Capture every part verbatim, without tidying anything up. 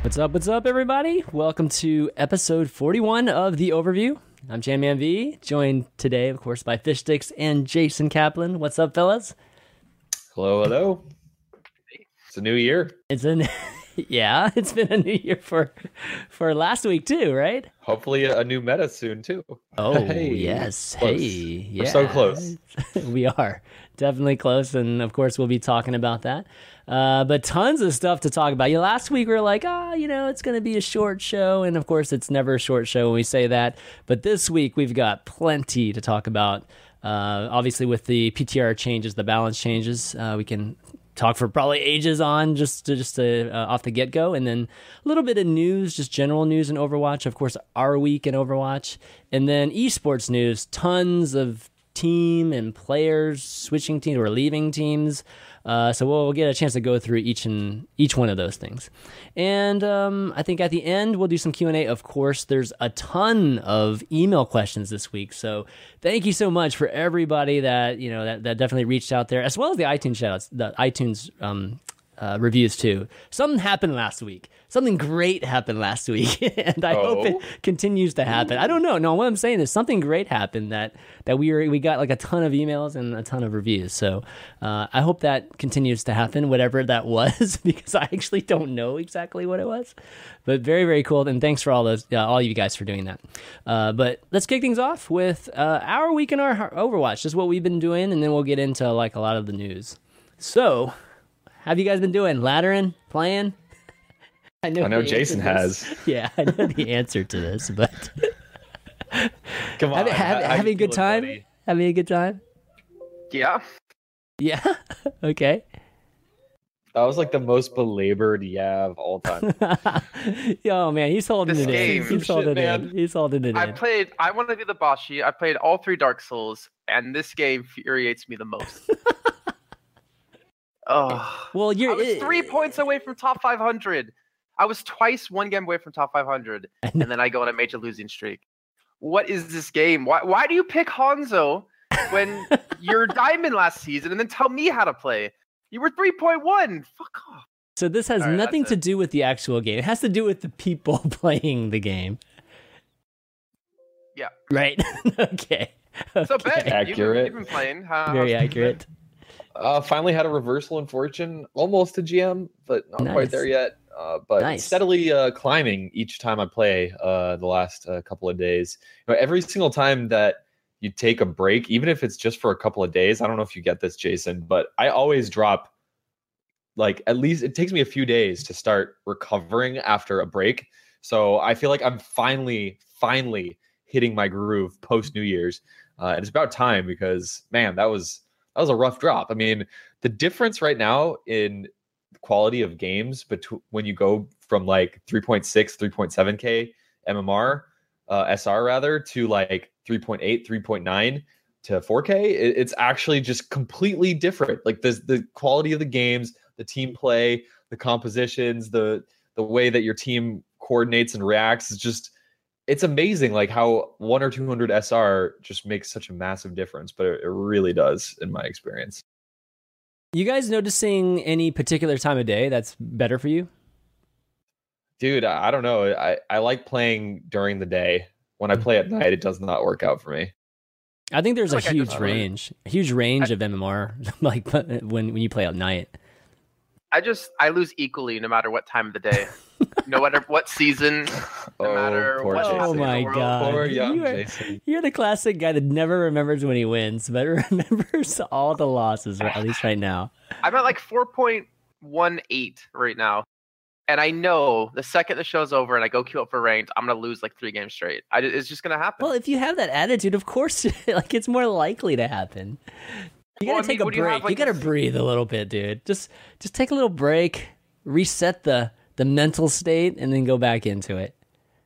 What's up, what's up, everybody? Welcome to episode forty-one of The Overview. I'm Jamman V, joined today, of course, by Fish Sticks and Jason Kaplan. What's up, fellas? Hello, hello. It's a new year. It's a yeah, it's been a new year for for last week too, right? Hopefully a new meta soon too. Oh, hey, yes. close. Hey, yeah. We're so close. We are definitely close, and of course we'll be talking about that. Uh, but tons of stuff to talk about. You know, last week we were like, ah, oh, you know, it's going to be a short show, and of course it's never a short show when we say that. But this week we've got plenty to talk about. Uh, obviously, with the P T R changes, the balance changes, uh, we can talk for probably ages on just to, just to, uh, off the get-go, and then a little bit of news, just general news in Overwatch, of course, our week in Overwatch, and then esports news, tons of team and players switching teams or leaving teams. Uh, so we'll, we'll get a chance to go through each and each one of those things. And um, I think at the end, we'll do some Q and A. Of course, there's a ton of email questions this week. So thank you so much for everybody that, you know, that, that definitely reached out there, as well as the iTunes shoutouts, the iTunes um, uh, reviews too. Something happened last week. Something great happened last week, and I oh. hope it continues to happen. I don't know. No, what I'm saying is something great happened that that we were we got like a ton of emails and a ton of reviews. So uh, I hope that continues to happen, whatever that was, because I actually don't know exactly what it was. But very, very cool, and thanks for all those, uh, all you guys for doing that. Uh, but let's kick things off with uh, our week in our Overwatch, just what we've been doing, and then we'll get into like a lot of the news. So, how have you guys been doing? Laddering, playing? I know, I know Jason has. Yeah, I know the answer to this, but come on, having, have, having a good time. Buddy? Having a good time. Yeah. Yeah. Okay. That was like the most belabored yeah of all time. Yo, man, he's holding this it game, in. He's holding shit, it in. He's holding it I in. played. I want to be the boss sheet. I played all three Dark Souls, and this game infuriates me the most. Oh, well, you're I was three points away from top five hundred. I was twice one game away from top five hundred, and then I go on a major losing streak. What is this game? Why why do you pick Hanzo when you're diamond last season and then tell me how to play? You were three point one. Fuck off. So this has right, nothing to it. do with the actual game. It has to do with the people playing the game. Yeah. Right. okay. okay. So Ben, accurate. You've, you've been playing. How, Very accurate. Uh, finally had a reversal in fortune, almost to G M, but not nice. quite there yet. Uh, but nice. steadily uh, climbing each time I play uh, the last uh, couple of days. You know, every single time that you take a break, even if it's just for a couple of days, I don't know if you get this, Jason, but I always drop, like, at least it takes me a few days to start recovering after a break. So I feel like I'm finally, finally hitting my groove post New Year's. Uh, and it's about time because, man, that was that was a rough drop. I mean, the difference right now in quality of games between when you go from like three point six, three point seven K M M R, uh, S R rather, to like three point eight, three point nine to four K, it, it's actually just completely different. Like the the quality of the games, the team play, the compositions, the the way that your team coordinates and reacts is just, it's amazing like how one or two hundred S R just makes such a massive difference, but it, it really does in my experience. You guys noticing any particular time of day that's better for you? Dude, I, I don't know. I, I like playing during the day. When I play at night, it does not work out for me. I think there's a like huge just, range, a huge range I, of M M R, like when when you play at night. I just I lose equally no matter what time of the day, no matter what season, no oh, matter poor what. Jason. Oh my in the world. god! Poor young you are, Jason. You're the classic guy that never remembers when he wins, but remembers all the losses, at least right now. I'm at like four point one eight right now, and I know the second the show's over and I go queue up for ranked, I'm gonna lose like three games straight. I, it's just gonna happen. Well, if you have that attitude, of course, like it's more likely to happen. You gotta well, take I mean, a break. You, you, have, like, you gotta breathe a little bit, dude. Just just take a little break, reset the the mental state, and then go back into it.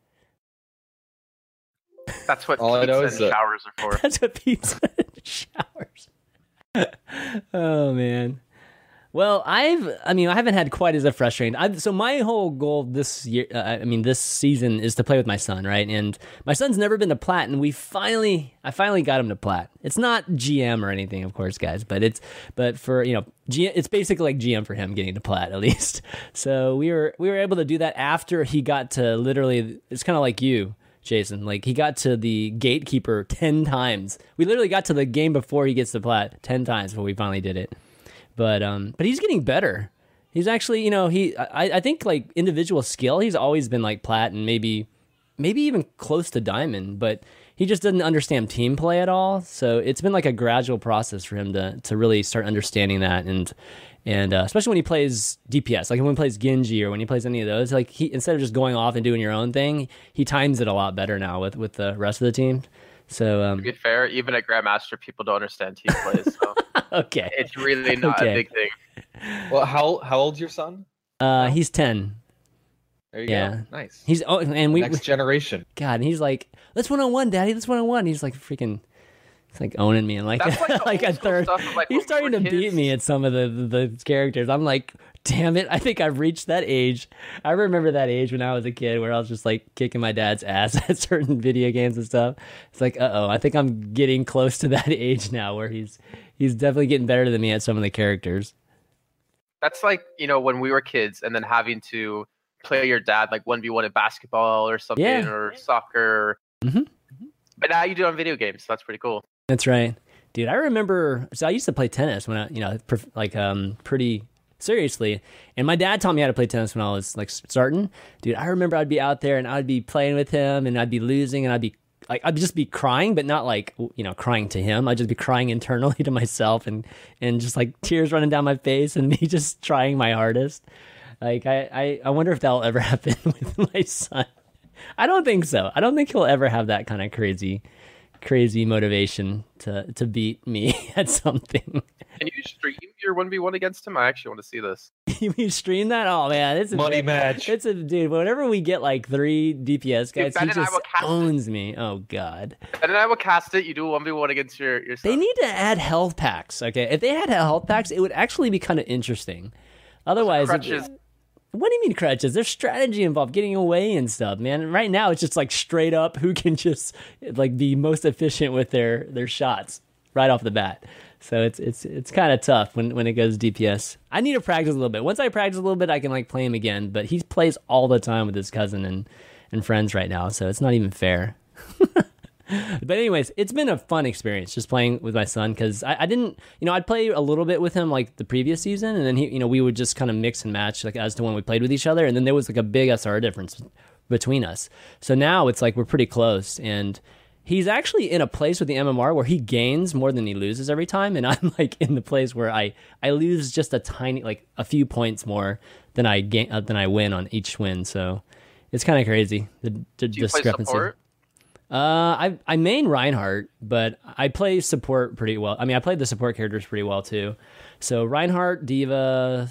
That's what All I know pizza is and that- showers are for. That's what pizza and showers. Oh man. Well, I've, I mean, I haven't had quite as a frustrating. I've, so my whole goal this year, uh, I mean, this season is to play with my son, right? And my son's never been to plat, and we finally, I finally got him to plat. It's not G M or anything, of course, guys, but it's, but for, you know, G- it's basically like G M for him getting to plat at least. So we were we were able to do that after he got to literally. It's kind of like you, Jason. Like he got to the gatekeeper ten times. We literally got to the game before he gets to plat ten times before we finally did it. But um, but he's getting better. He's actually, you know, he I, I think like individual skill, he's always been like plat and maybe maybe even close to diamond, but he just doesn't understand team play at all. So it's been like a gradual process for him to to really start understanding that, and and uh, especially when he plays D P S, like when he plays Genji or when he plays any of those, like he instead of just going off and doing your own thing, he times it a lot better now with with the rest of the team. So um, to be fair, even at Grandmaster, people don't understand team plays. So okay, it's really not okay. a big thing. Well, how how old's your son? Uh, he's ten. There you yeah. go. Nice. He's oh, and we next generation. God, and he's like, let's one on one, Daddy. Let's one on one. He's like freaking, it's like owning me and like like, like a third. Stuff of, like, he's starting to kids. beat me at some of the, the the characters. I'm like, damn it! I think I've reached that age. I remember that age when I was a kid where I was just like kicking my dad's ass at certain video games and stuff. It's like, uh oh, I think I'm getting close to that age now where he's he's definitely getting better than me at some of the characters. That's like, you know, when we were kids and then having to play your dad like one v one in basketball or something, yeah. or soccer. Mm-hmm. But now you do it on video games, so that's pretty cool. That's right. Dude, I remember, so I used to play tennis when I, you know, like um pretty seriously. And my dad taught me how to play tennis when I was like starting. Dude, I remember I'd be out there and I'd be playing with him and I'd be losing and I'd be like, I'd just be crying, but not like, you know, crying to him. I'd just be crying internally to myself and, and just like tears running down my face and me just trying my hardest. Like, I, I, I wonder if that'll ever happen with my son. I don't think so. I don't think he'll ever have that kind of crazy, crazy motivation to, to beat me at something. Can you stream your one v one against him? I actually want to see this. You stream that? Oh, man. It's a money match. It's a, dude, whenever we get like three D P S guys, dude, he just owns it. me. Oh, God. Ben and I will cast it. You do a one v one against your, your son. They need to add health packs, okay? If they had health packs, it would actually be kind of interesting. Otherwise... Crutches. It, what do you mean crutches? There's strategy involved, getting away and stuff, man. Right now, it's just like straight up who can just like be most efficient with their, their shots right off the bat. So it's it's it's kind of tough when, when it goes D P S. I need to practice a little bit. Once I practice a little bit, I can like play him again. But he plays all the time with his cousin and, and friends right now, so it's not even fair. But anyways, it's been a fun experience just playing with my son because I, I didn't, you know, I'd play a little bit with him like the previous season, and then he, you know, we would just kind of mix and match like as to when we played with each other, and then there was like a big S R difference between us. So now it's like we're pretty close, and he's actually in a place with the M M R where he gains more than he loses every time, and I'm like in the place where I I lose just a tiny, like a few points more than I gain uh, than I win on each win. So it's kind of crazy the, the Do you discrepancy. Play support? Uh, I I main Reinhardt, but I play support pretty well. I mean, I played the support characters pretty well too. So Reinhardt, D.Va,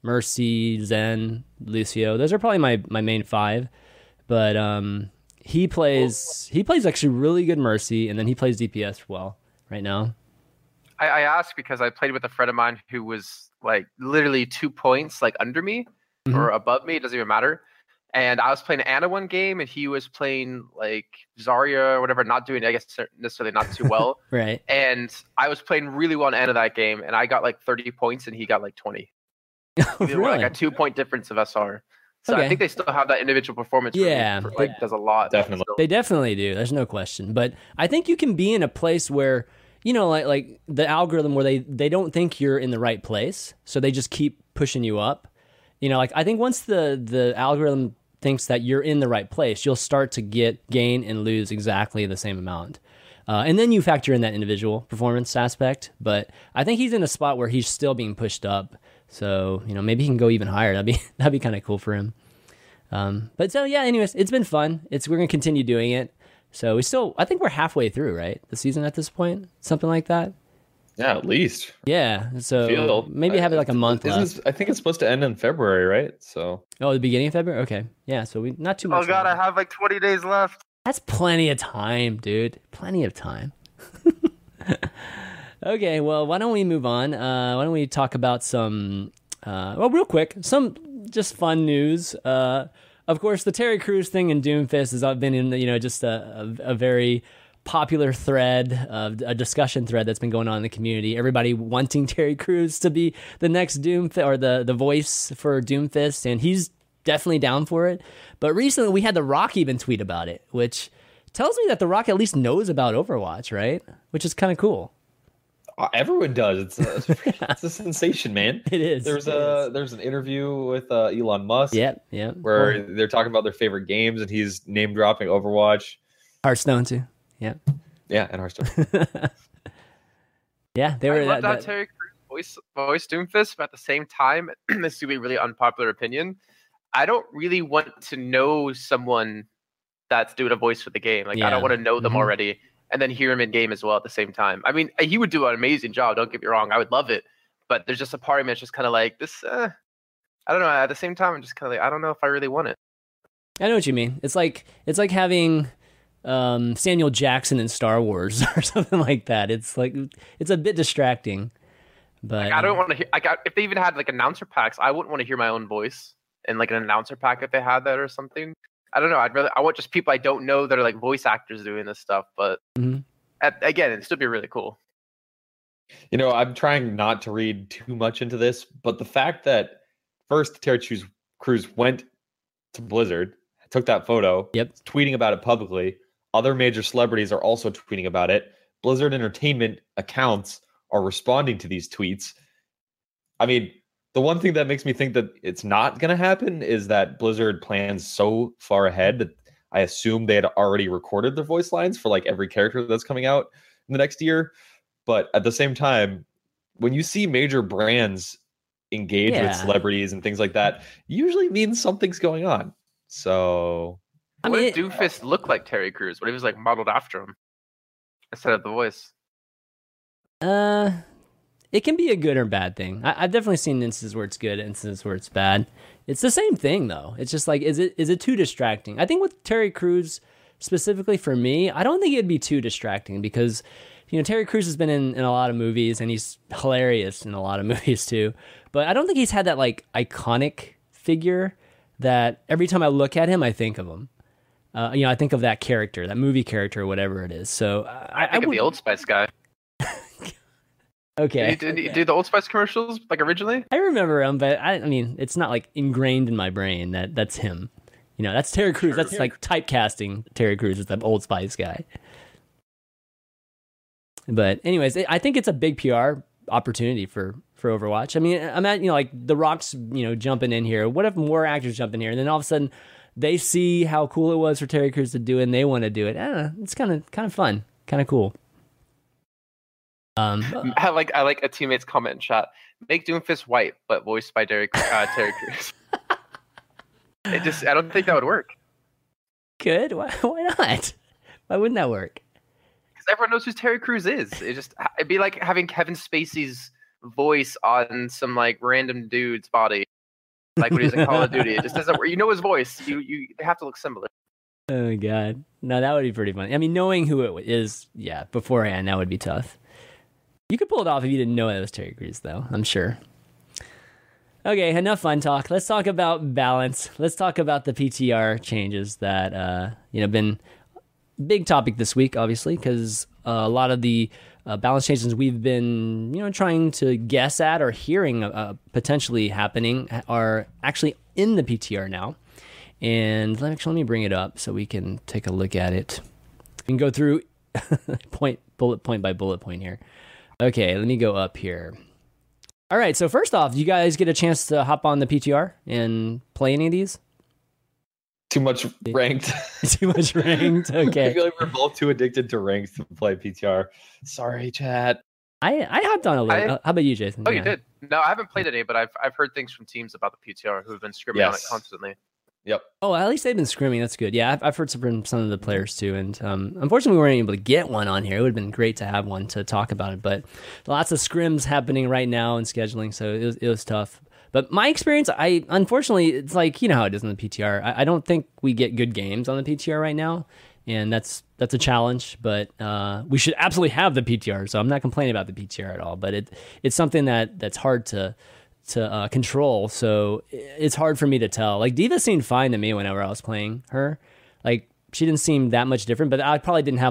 Mercy, Zen, Lucio. Those are probably my, my main five. But um, he plays he plays actually really good Mercy, and then he plays D P S well right now. I, I ask because I played with a friend of mine who was like literally two points like under me mm-hmm. or above me. It doesn't even matter. And I was playing Ana one game, and he was playing like Zarya or whatever, not doing, I guess, necessarily not too well. Right. And I was playing really well in Ana that game, and I got like thirty points, and he got like twenty. Oh, really? Were, like a two point difference of S R. So okay. I think they still have that individual performance. Yeah, for, like does a lot. Definitely, they definitely do. There's no question. But I think you can be in a place where, you know, like like the algorithm where they they don't think you're in the right place, so they just keep pushing you up. You know, like I think once the the algorithm thinks that you're in the right place, you'll start to get gain and lose exactly the same amount. Uh, and then you factor in that individual performance aspect. But I think he's in a spot where he's still being pushed up. So, you know, maybe he can go even higher. That'd be that'd be kind of cool for him. Um, but so, yeah, anyways, it's been fun. It's We're going to continue doing it. So we still, I think we're halfway through, right? The season at this point? Something like that? Yeah, at least. Yeah, so Feel, maybe have it like a month left. This, I think it's supposed to end in February, right? So. Oh, the beginning of February? Okay. Yeah, so we not too much. Oh, God, longer. I have like twenty days left. That's plenty of time, dude. Plenty of time. Okay, well, why don't we move on? Uh, why don't we talk about some, uh, well, real quick, some just fun news. Uh, of course, the Terry Crews thing in Doomfist has been in, you know, just a, a, a very popular thread, uh, a discussion thread that's been going on in the community. Everybody wanting Terry Crews to be the next Doom or the the voice for Doomfist, and he's definitely down for it. But recently, we had The Rock even tweet about it, which tells me that The Rock at least knows about Overwatch, right? Which is kind of cool. Uh, everyone does. It's a, it's a sensation, man. It is. There's it a is. there's an interview with uh, Elon Musk. Yep, yep. Where Well, they're talking about their favorite games, and he's name dropping Overwatch. Hearthstone too. Yeah. Yeah, and Hearthstone. yeah, they I were. love that, that that- Terry Crews voice voice Doomfist, but at the same time, this is gonna be a really unpopular opinion. I don't really want to know someone that's doing a voice for the game. Like I Yeah. don't want to know them Mhm. already and then hear him in game as well at the same time. I mean, he would do an amazing job. Don't get me wrong. I would love it, but there's just a part of me that's just kind of like this. Uh, I don't know. At the same time, I'm just kind of like I don't know if I really want it. I know what you mean. It's like it's like having um, Samuel Jackson in Star Wars or something like that. It's like it's a bit distracting. But Like, I don't want to hear. I got if they even had like announcer packs, I wouldn't want to hear my own voice in like an announcer pack if they had that or something. I don't know. I'd rather I want just people I don't know that are like voice actors doing this stuff. But Mhm. at, again, it'd still be really cool. You know, I'm trying not to read too much into this, but the fact that first Terry Crews Crews went to Blizzard, took that photo, Yep. tweeting about it publicly. Other major celebrities are also tweeting about it. Blizzard Entertainment accounts are responding to these tweets. I mean, the one thing that makes me think that it's not going to happen is that Blizzard plans so far ahead that I assume they had already recorded their voice lines for like every character that's coming out in the next year. But at the same time, when you see major brands engage Yeah. with celebrities and things like that, usually means something's going on. So I what mean, if Doomfist looked like Terry Crews? What if he was like modeled after him instead of the voice? Uh, it can be a good or bad thing. I, I've definitely seen instances where it's good, instances where it's bad. It's the same thing though. It's just like, is it is it too distracting? I think with Terry Crews specifically for me, I don't think it'd be too distracting because, you know, Terry Crews has been in, in a lot of movies and he's hilarious in a lot of movies too. But I don't think he's had that like iconic figure that every time I look at him, I think of him. Uh, you know, I think of that character, that movie character, or whatever it is. So I, I think I of would, the Old Spice guy. okay. Did he, did he do the Old Spice commercials like originally? I remember him, but I, I mean, it's not like ingrained in my brain that that's him. You know, that's Terry Crews. Sure. That's like typecasting Terry Crews as the Old Spice guy. But anyways, I think it's a big P R opportunity for for Overwatch. I mean, I'm at, you know, like The Rock's, you know, jumping in here. What if more actors jump in here, and then all of a sudden they see how cool it was for Terry Crews to do it, and they want to do it? I don't know. It's kind of kind of fun, kind of cool. Um, I like I like a teammate's comment in chat. Make Doomfist white, but voiced by Derek, uh, Terry Crews. It just I don't think that would work good. Why? Why not? Why wouldn't that work? because everyone knows who Terry Crews is. It just it'd be like having Kevin Spacey's voice on some like random dude's body, like when he's in Call of Duty. It just doesn't work. You know his voice. You you they have to look similar. Oh my god, no, that would be pretty funny. I mean, knowing who it is, yeah, beforehand, that would be tough. You could pull it off if you didn't know it was Terry Crews, though, I'm sure. Okay, enough fun talk. Let's talk about balance. Let's talk about the P T R changes that uh, you know been big topic this week, obviously, because uh, a lot of the uh, balance changes we've been you know trying to guess at or hearing uh, potentially happening are actually in the P T R now. And let me, actually, let me bring it up so we can take a look at it. We can go through point bullet point by bullet point here. Okay, let me go up here. All right, so first off, you guys get a chance to hop on the P T R and play any of these? Too much ranked. Too much ranked? Okay. I feel like we're both too addicted to ranked to play P T R. Sorry, chat. I, I hopped on a little. I, How about you, Jason? Oh, Yeah. you did? No, I haven't played any, but I've I've heard things from teams about the P T R who have been screaming on it Yes. constantly. Yep. Oh, at least they've been screaming. That's good. Yeah, I've, I've heard some from some of the players too. And um, unfortunately, we weren't able to get one on here. It would have been great to have one to talk about it. But lots of scrims happening right now and scheduling, so it was, it was tough. But my experience, I unfortunately, it's like, you know how it is in the P T R. I, I don't think we get good games on the P T R right now. And that's that's a challenge. But uh, we should absolutely have the P T R. So I'm not complaining about the P T R at all. But it it's something that that's hard to... to uh, control, so it's hard for me to tell. Like, D.Va seemed fine to me whenever I was playing her. Like, she didn't seem that much different, but I probably didn't have, like,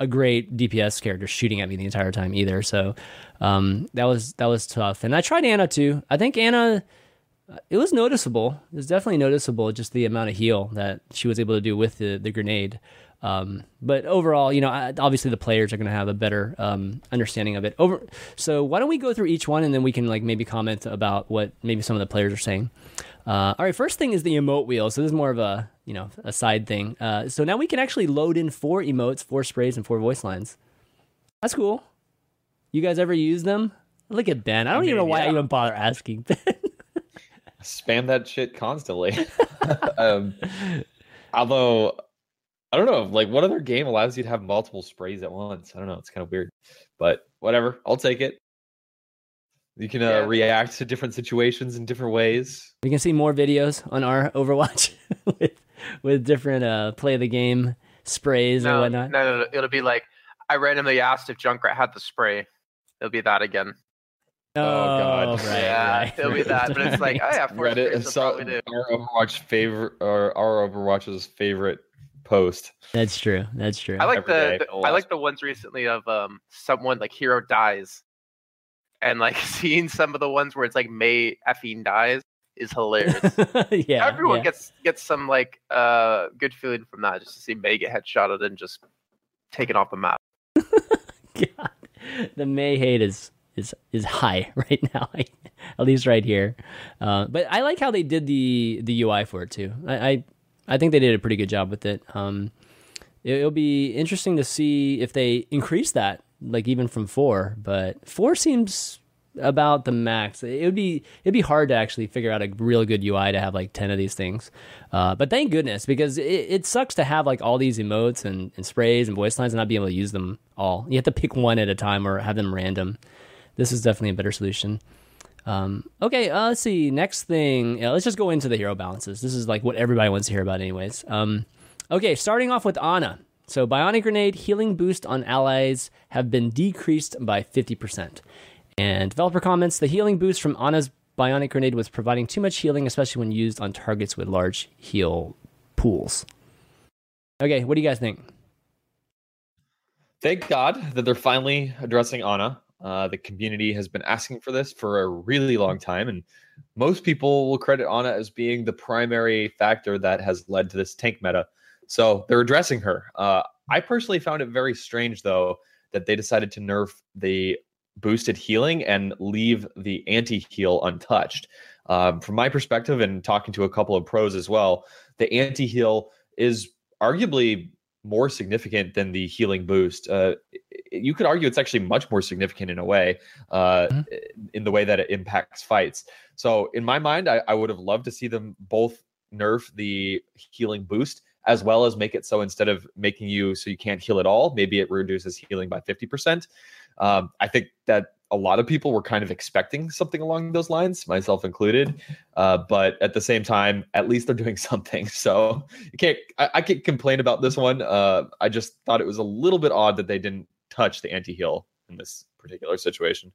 a great D P S character shooting at me the entire time either. So um, that was that was tough. And I tried Ana too. I think Ana, it was noticeable. It was definitely noticeable just the amount of heal that she was able to do with the, the grenade. Um, but overall, you know, I, obviously the players are going to have a better um, understanding of it. Over. So why don't we go through each one and then we can like maybe comment about what maybe some of the players are saying. Uh, all right, first thing is the emote wheel. So this is more of a, you know, a side thing. Uh, so now we can actually load in four emotes, four sprays, and four voice lines. That's cool. You guys ever use them? Look at Ben. I don't I mean, even know why yeah. I even bother asking Ben. Spam that shit constantly. um, although, I don't know, like what other game allows you to have multiple sprays at once? I don't know. It's kind of weird, but whatever. I'll take it. You can uh, yeah. react to different situations in different ways. We can see more videos on our Overwatch with with different uh, play the game sprays no, or whatnot. No, no, no, it'll be like I randomly asked if Junkrat had the spray. It'll be that again. Oh, oh God! Right, yeah, right, it'll be that. But it's like, oh yeah, four Reddit sprays, so probably do. Our Overwatch favorite, or our Overwatch's favorite post. That's true. That's true. I like the, the I like the ones recently of um someone like hero dies. And like seeing some of the ones where it's like May effing dies is hilarious. yeah, everyone yeah. gets gets some like uh good feeling from that, just to see May get headshotted and just taken off the map. God, the May hate is is is high right now, at least right here. Uh, but I like how they did the the U I for it too. I I, I think they did a pretty good job with it. Um, it, it'll be interesting to see if they increase that. Like even from four, but four seems about the max. It would be it'd be hard to actually figure out a real good U I to have like ten of these things. Uh, but thank goodness, because it, it sucks to have like all these emotes and, and sprays and voice lines and not be able to use them all. You have to pick one at a time or have them random. This is definitely a better solution. Um, okay, uh, let's see. Next thing, yeah, let's just go into the hero balances. This is like what everybody wants to hear about, anyways. Um, okay, starting off with Ana. So Bionic Grenade healing boost on allies have been decreased by fifty percent. And developer comments, the healing boost from Ana's Bionic Grenade was providing too much healing, especially when used on targets with large heal pools. Okay, what do you guys think? Thank God that they're finally addressing Ana. Uh, the community has been asking for this for a really long time, and most people will credit Ana as being the primary factor that has led to this tank meta. So they're addressing her. Uh, I personally found it very strange, though, that they decided to nerf the boosted healing and leave the anti-heal untouched. Um, from my perspective, and talking to a couple of pros as well, the anti-heal is arguably more significant than the healing boost. Uh, you could argue it's actually much more significant in a way, uh, mm-hmm. in the way that it impacts fights. So in my mind, I, I would have loved to see them both nerf the healing boost, as well as make it so instead of making you so you can't heal at all, maybe it reduces healing by fifty percent. Um, I think that a lot of people were kind of expecting something along those lines, myself included. Uh, but at the same time, at least they're doing something. So you can't, I, I can't complain about this one. Uh, I just thought it was a little bit odd that they didn't touch the anti-heal in this particular situation.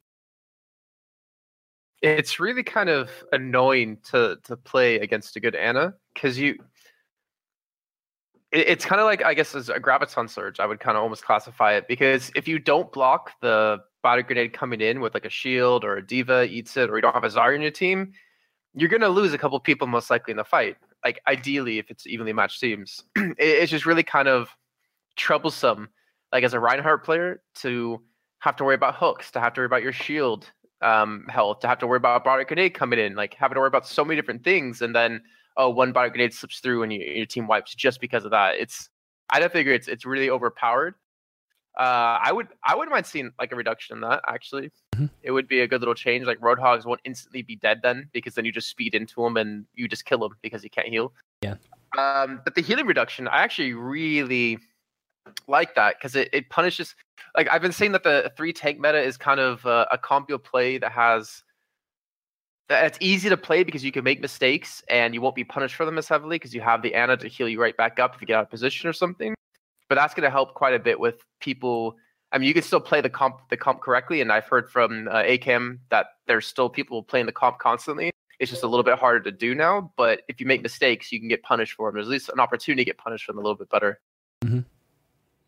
It's really kind of annoying to to play against a good Ana, because you it, it's kind of like, I guess, as a graviton surge, I would kind of almost classify it, because if you don't block the body grenade coming in with like a shield, or a diva eats it, or you don't have a Zarya in your team, you're gonna lose a couple people most likely in the fight. Like ideally, if it's evenly matched teams, it, it's just really kind of troublesome, like as a Reinhardt player, to have to worry about hooks, to have to worry about your shield um health, to have to worry about a body grenade coming in, like having to worry about so many different things, and then oh, one body grenade slips through and you, your team wipes just because of that. It's I don't figure it's it's really overpowered. Uh, I would I wouldn't mind seeing like a reduction in that, actually. Mm-hmm. It would be a good little change. Like Roadhogs won't instantly be dead then, because then you just speed into him and you just kill him because he can't heal. Yeah. Um, but the healing reduction, I actually really like that, because it, it punishes. Like I've been saying that the three tank meta is kind of uh, a combo play that has that it's easy to play because you can make mistakes and you won't be punished for them as heavily because you have the Ana to heal you right back up if you get out of position or something. But that's going to help quite a bit with people. I mean, you can still play the comp the comp correctly, and I've heard from uh, A C A M that there's still people playing the comp constantly. It's just a little bit harder to do now. But if you make mistakes, you can get punished for them. There's at least an opportunity to get punished for them a little bit better. Mm-hmm.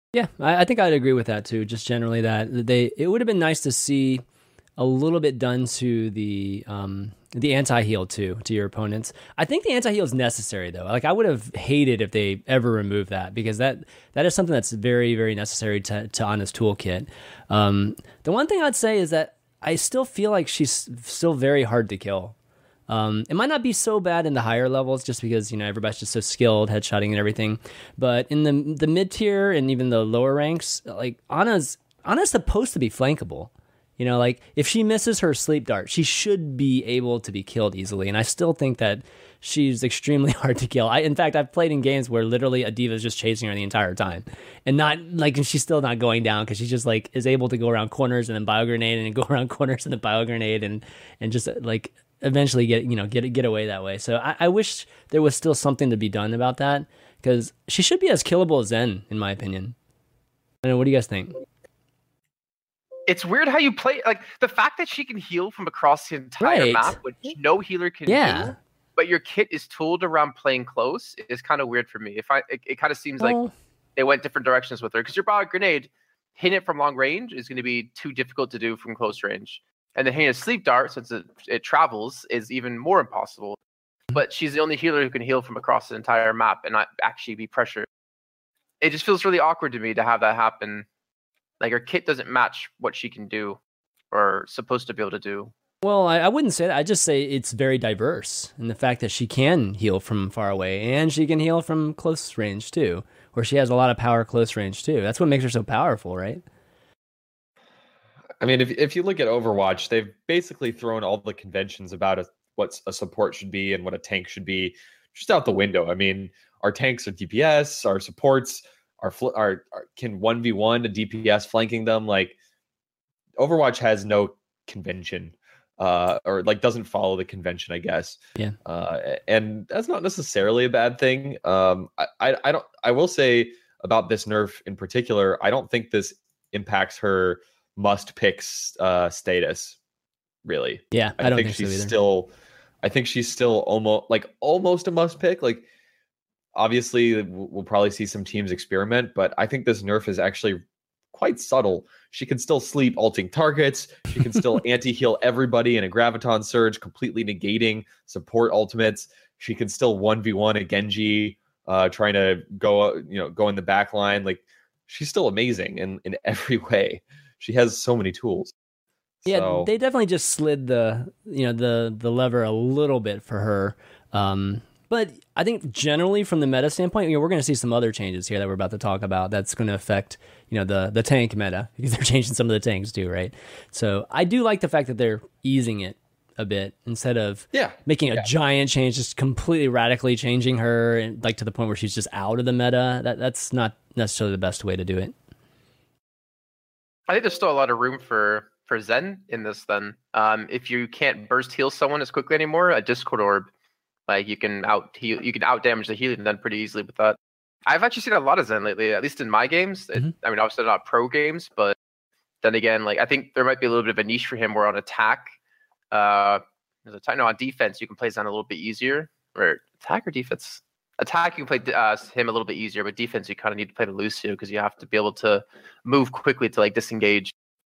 Yeah, I, I think I'd agree with that too. Just generally that they it would have been nice to see a little bit done to the um, the anti-heal too to your opponents. I think the anti-heal is necessary though. Like I would have hated if they ever removed that because that that is something that's very very necessary to to Ana's toolkit. Um, the one thing I'd say is that I still feel like she's still very hard to kill. Um, it might not be so bad in the higher levels just because, you know, everybody's just so skilled, headshotting and everything. But in the the mid tier and even the lower ranks, like Ana's Ana's supposed to be flankable. You know, like if she misses her sleep dart, she should be able to be killed easily. And I still think that she's extremely hard to kill. I, in fact, I've played in games where literally a diva is just chasing her the entire time, and not like she's still not going down because she just like is able to go around corners and then bio grenade and go around corners and then bio grenade and and just like eventually get you know get get away that way. So I, I wish there was still something to be done about that because she should be as killable as Zen, in my opinion. I know. What do you guys think? It's weird how you play, like the fact that she can heal from across the entire Right. map, which no healer can Yeah. do, but your kit is tooled around playing close is kind of weird for me. If I, it, it kind of seems like Well, they went different directions with her because your bio grenade, hitting it from long range is going to be too difficult to do from close range, and then hitting a sleep dart since it, it travels is even more impossible. But she's the only healer who can heal from across the entire map and not actually be pressured. It just feels really awkward to me to have that happen. Like her kit doesn't match what she can do or supposed to be able to do. Well, I, I wouldn't say that. I just say it's very diverse in the fact that she can heal from far away and she can heal from close range too, or she has a lot of power close range too. That's what makes her so powerful, right? I mean, if if you look at Overwatch, they've basically thrown all the conventions about a, what a support should be and what a tank should be just out the window. I mean, our tanks are D P S, our supports are, fl- are, are can one v one a D P S flanking them. Like Overwatch has no convention, uh, or like doesn't follow the convention, I guess. Yeah. Uh, and that's not necessarily a bad thing. Um, I, I I don't. I will say about this nerf in particular, I don't think this impacts her must picks uh, status. Really. Yeah, I, I, don't think, think, she's so either. still. I think she's still almost like almost a must pick. Like obviously we'll probably see some teams experiment, but I think this nerf is actually quite subtle. She can still sleep ulting targets. She can still anti-heal everybody in a graviton surge, completely negating support ultimates. She can still one v one a Genji, uh, trying to go, you know, go in the back line. Like she's still amazing in, in every way. She has so many tools. Yeah, So, they definitely just slid the you know the the lever a little bit for her. Um, but I think generally from the meta standpoint, you know, we're going to see some other changes here that we're about to talk about. That's going to affect you know the the tank meta because they're changing some of the tanks too, right? So I do like the fact that they're easing it a bit instead of yeah, making a yeah. giant change, just completely radically changing her, and like to the point where she's just out of the meta. That that's not necessarily the best way to do it. I think there's still a lot of room for for Zen in this. Then, um, if you can't burst heal someone as quickly anymore, a Discord orb, like you can out heal, you can out damage the healing then pretty easily with that. I've actually seen a lot of Zen lately, at least in my games. It, Mm-hmm. I mean, obviously not pro games, but then again, like I think there might be a little bit of a niche for him where on attack, uh, there's a time no on defense you can play Zen a little bit easier, or attack or defense. Attack, you can play uh, him a little bit easier, but defense, you kind of need to play the Lucio because you have to be able to move quickly to like disengage.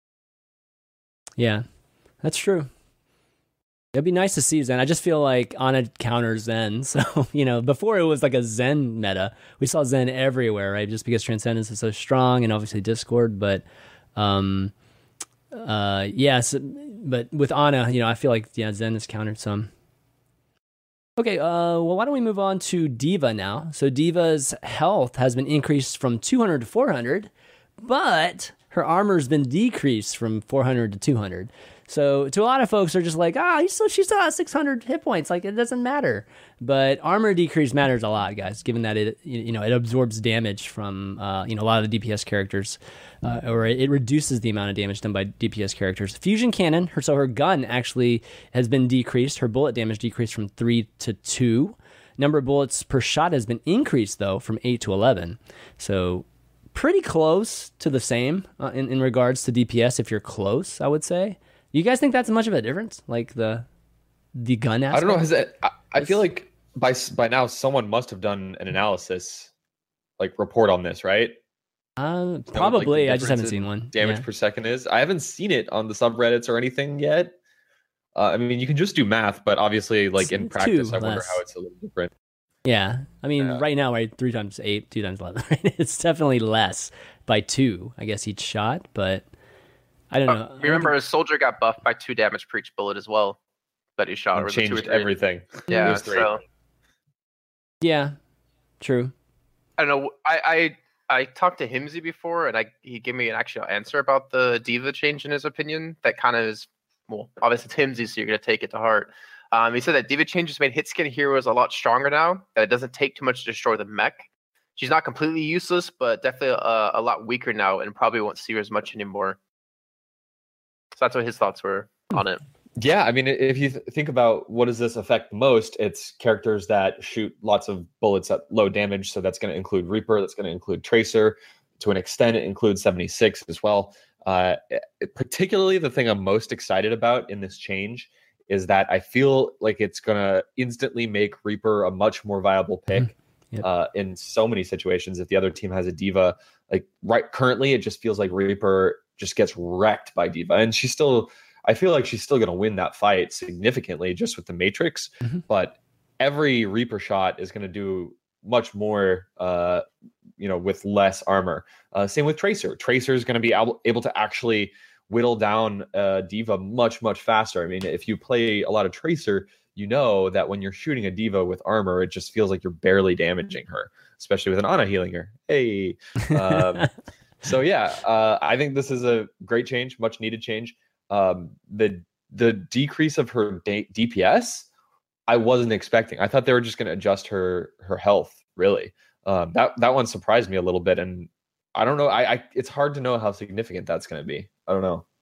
Yeah, that's true. It'd be nice to see Zen. I just feel like Ana counters Zen. So, you know, before it was like a Zen meta. We saw Zen everywhere, right? Just because Transcendence is so strong and obviously Discord. But, um, uh, yes, but with Ana, you know, I feel like, yeah, Zen is countered some. Okay, uh, well, why don't we move on to D.Va now? So D.Va's health has been increased from two hundred to four hundred, but her armor's been decreased from four hundred to two hundred. So to a lot of folks, they're just like, ah, so she still has six hundred hit points. Like, it doesn't matter. But armor decrease matters a lot, guys, given that it, you know, it absorbs damage from, uh, you know, a lot of the D P S characters, uh, or it reduces the amount of damage done by D P S characters. Fusion cannon, her so her gun actually has been decreased. Her bullet damage decreased from three to two. Number of bullets per shot has been increased, though, from eight to eleven. So pretty close to the same uh, in, in regards to D P S if you're close, I would say. You guys think that's much of a difference? Like the the gun aspect? I don't know. Has it? I, I feel like by by now someone must have done an analysis, like report on this, right? Uh, probably. Like I just haven't seen one. Damage yeah. per second is. I haven't seen it on the subreddits or anything yet. Uh, I mean, you can just do math, but obviously, like it's in practice, I wonder less. how it's a little different. Yeah, I mean, yeah. right now, right, three times eight, two times eleven. Right? It's definitely less by two, I guess, each shot. But I don't know. Uh, remember, a soldier got buffed by two damage per each bullet as well. That he shot, or changed everything. Yeah, so yeah, true. I don't know. I I, I talked to Himsy before, and I he gave me an actual answer about the D.Va change in his opinion. That kind of is. Well, obviously it's Himsy, so you're going to take it to heart. Um, he said that D.Va changes made hit-scan heroes a lot stronger now, that it doesn't take too much to destroy the mech. She's not completely useless, but definitely a, a lot weaker now, and probably won't see her as much anymore. So that's what his thoughts were on it. Yeah, I mean, if you th- think about what does this affect most, it's characters that shoot lots of bullets at low damage, so that's going to include Reaper, that's going to include Tracer. To an extent, it includes seventy-six as well. Uh, it, particularly the thing I'm most excited about in this change is that I feel like it's going to instantly make Reaper a much more viable pick mm-hmm. yep. uh, in so many situations. If the other team has a D.Va, like right currently, it just feels like Reaper just gets wrecked by D.Va. And she's still, I feel like she's still going to win that fight significantly just with the Matrix. Mm-hmm. But every Reaper shot is going to do much more, uh, you know, with less armor. Uh, same with Tracer. Tracer is going to be able, able to actually whittle down uh, D.Va much, much faster. I mean, if you play a lot of Tracer, you know that when you're shooting a D.Va with armor, it just feels like you're barely damaging her, especially with an Ana healing her. Hey. Um, so, yeah, uh, I think this is a great change, much needed change. Um, the the decrease of her D- DPS, I wasn't expecting. I thought they were just going to adjust her her health, really. Um, that that one surprised me a little bit, and I don't know. I, I it's hard to know how significant that's going to be. I don't know.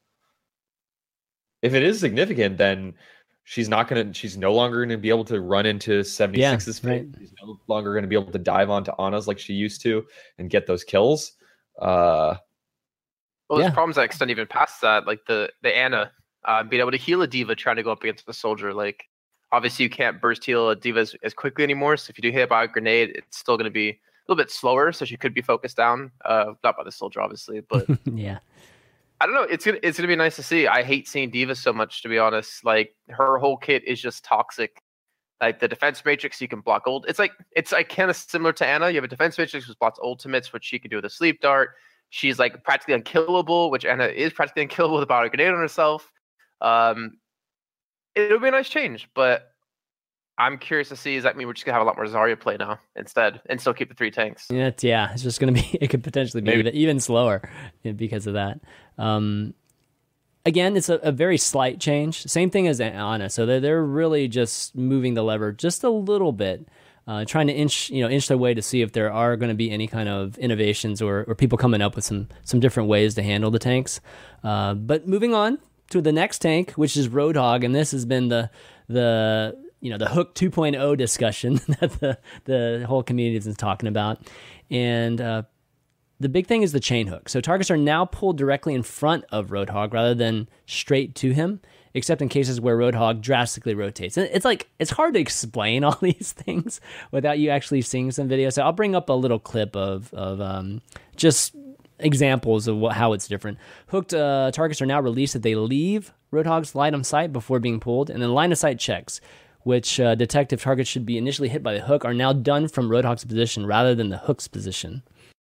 If it is significant, then she's not going to. She's no longer going to be able to run into seventy-six's yeah, right. She's no longer going to be able to dive onto Ana's like she used to and get those kills. Uh, well, there's yeah. problems that extend even past that, like the the Ana uh, being able to heal a D.Va trying to go up against the soldier. Like, obviously, you can't burst heal a D.Va as, as quickly anymore. So if you do hit by a grenade, it's still going to be a little bit slower. So she could be focused down, uh, not by the soldier, obviously, but yeah. I don't know. It's gonna it's gonna be nice to see. I hate seeing D.Va so much, to be honest. Like, her whole kit is just toxic. Like, the defense matrix, you can block ult. It's like it's like kind of similar to Ana. You have a defense matrix which blocks ultimates, which she can do with a sleep dart. She's like practically unkillable, which Ana is practically unkillable without a grenade on herself. Um, it'll be a nice change, but I'm curious to see, does that mean we're just gonna have a lot more Zarya play now instead, and still keep the three tanks? Yeah, it's, yeah, it's just gonna be. It could potentially be even, even slower because of that. Um, again, it's a, a very slight change. Same thing as Ana. So they're they're really just moving the lever just a little bit, uh, trying to inch you know inch their way to see if there are going to be any kind of innovations or or people coming up with some some different ways to handle the tanks. Uh, but moving on to the next tank, which is Roadhog, and this has been the the you know, the Hook two point oh discussion that the, the whole community is talking about. And uh, the big thing is the chain hook. So targets are now pulled directly in front of Roadhog rather than straight to him, except in cases where Roadhog drastically rotates. And it's like, it's hard to explain all these things without you actually seeing some video. So I'll bring up a little clip of, of um, just examples of what, how it's different. Hooked uh, targets are now released if they leave Roadhog's line of sight before being pulled, and then line of sight checks, which uh, detect if targets should be initially hit by the hook, are now done from Roadhog's position rather than the hook's position.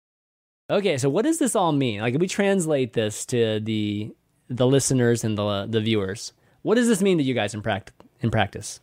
Okay, so what does this all mean? Like, if we translate this to the the listeners and the the viewers, what does this mean to you guys in practice? In practice?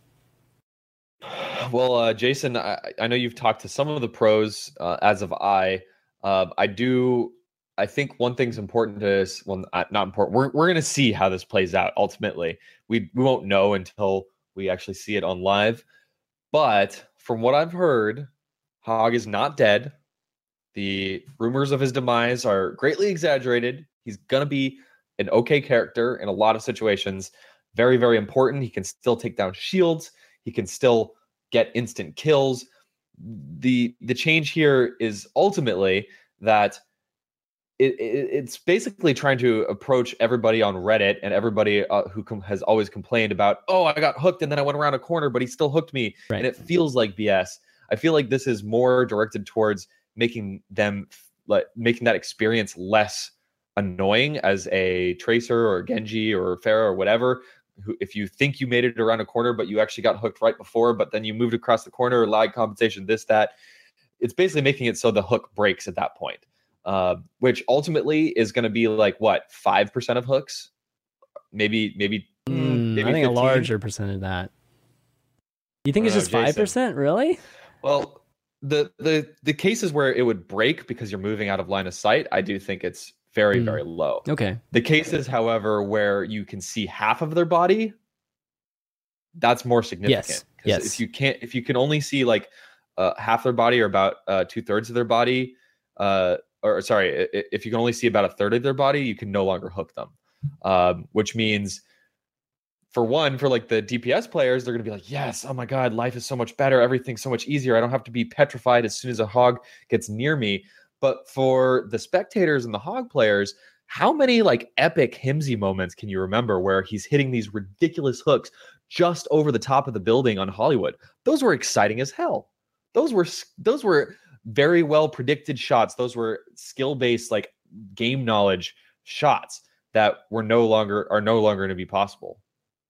Well, uh, Jason, I, I know you've talked to some of the pros, uh, as of I. Uh, I do. I think one thing's important to us. Well, not important. We're we're gonna see how this plays out. Ultimately, we we won't know until we actually see it on live. But from what I've heard, Hog is not dead. The rumors of his demise are greatly exaggerated. He's going to be an okay character in a lot of situations. Very, very important. He can still take down shields. He can still get instant kills. The, the change here is ultimately that It, it, it's basically trying to approach everybody on Reddit and everybody uh, who com- has always complained about, oh, I got hooked and then I went around a corner, but he still hooked me. Right. And it feels like B S. I feel like this is more directed towards making them f- like making that experience less annoying as a Tracer or Genji or Pharah or whatever. Who, if you think you made it around a corner, but you actually got hooked right before, but then you moved across the corner, lag compensation, this, that, it's basically making it so the hook breaks at that point, uh, which ultimately is going to be like, what, five percent of hooks? Maybe, maybe, Mm, maybe I think fifteen? a larger percent of that. You think I it's don't just know, five Jason. percent? Really? Well, the, the, the cases where it would break because you're moving out of line of sight, I do think it's very, Mm. very low. Okay. The cases, however, where you can see half of their body, that's more significant. Yes. 'Cause Yes. If you can't, if you can only see like uh, half their body or about uh, two thirds of their body, uh, or sorry, i- if you can only see about a third of their body, you can no longer hook them. Um, which means, for one, for like the D P S players, they're going to be like, yes, oh my God, life is so much better. Everything's so much easier. I don't have to be petrified as soon as a hog gets near me. But for the spectators and the hog players, how many like epic Himsy moments can you remember where he's hitting these ridiculous hooks just over the top of the building on Hollywood? Those were exciting as hell. Those were those were very well predicted shots. Those were skill-based, like game knowledge shots that were no longer are no longer going to be possible.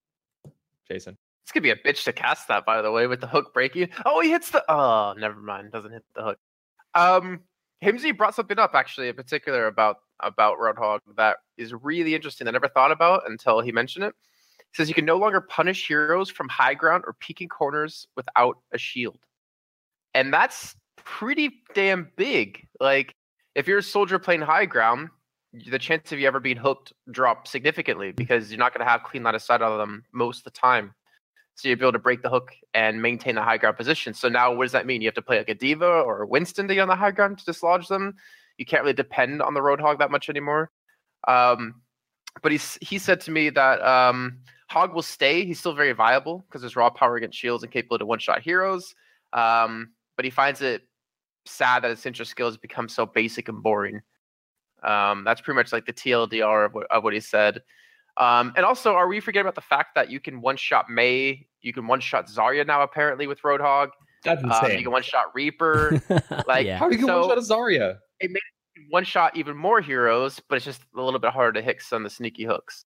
Jason. It's gonna be a bitch to cast that, by the way, with the hook breaking. Oh, he hits the. Oh, never mind. Doesn't hit the hook. Um, Himsy brought something up actually, in particular about about Roadhog that is really interesting. I never thought about until he mentioned it. He says you can no longer punish heroes from high ground or peeking corners without a shield, and that's pretty damn big. Like, if you're a soldier playing high ground, the chance of you ever being hooked drop significantly because you're not going to have clean line of sight out of them most of the time. So you'll be able to break the hook and maintain a high ground position. So now what does that mean? You have to play like a D.Va or a Winston to get on the high ground to dislodge them. You can't really depend on the Roadhog that much anymore. Um, but he's, he said to me that um, Hog will stay. He's still very viable because there's raw power against shields and capable to one-shot heroes. Um, but he finds it sad that his Sintra skill has become so basic and boring. Um, that's pretty much like the T L D R of what, of what he said. Um, and also, are we forgetting about the fact that you can one-shot Mei, you can one-shot Zarya now apparently with Roadhog. That's Um, insane. you can one-shot Reaper. Like, yeah. How do you get so- one shot of Zarya? It made it one-shot even more heroes, but it's just a little bit harder to hit some of the sneaky hooks.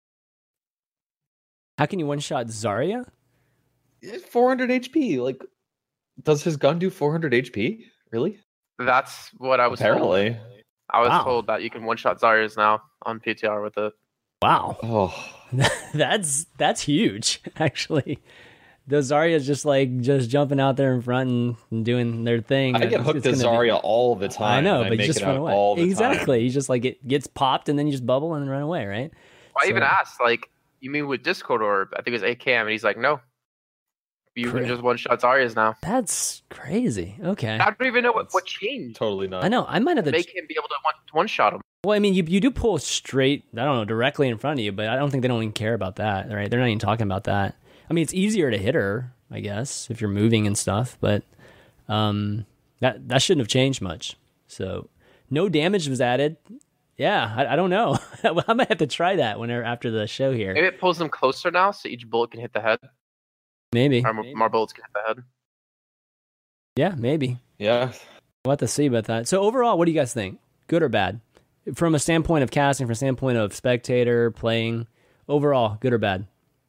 How can you one shot Zarya? It's four hundred H P. Like, does his gun do four hundred H P? Really? That's what I was Apparently. told. I was Wow. told that you can one-shot Zaryas now on P T R with it. Wow. Oh, that's that's huge, actually. Those Zarya's just like just jumping out there in front and, and doing their thing. I get It's- hooked it's to gonna be- Zarya all the time. I know, and but you make just it run out away. all the time. Exactly. You just like it gets popped and then you just bubble and then run away, right? I even So- asked, like, you mean with Discord Orb? I think it was A K M, and he's like, no. You Cra- can just one-shot Zaryas now. That's crazy. Okay. I don't even know what, That's what changed Totally not. I know. I might have to to. make him be able to one, one-shot him. Well, I mean, you you do pull straight. I don't know, directly in front of you, but I don't think they don't even care about that, right? They're not even talking about that. I mean, it's easier to hit her, I guess, if you're moving and stuff, but um, that that shouldn't have changed much. So, no damage was added. Yeah, I, I don't know. I might have to try that whenever after the show here. Maybe it pulls them closer now, so each bullet can hit the head. Maybe. Or more, more bullets can hit the head. Yeah, maybe. Yeah. We'll have to see about that. So overall, what do you guys think? Good or bad? From a standpoint of casting, from a standpoint of spectator, playing, overall, good or bad?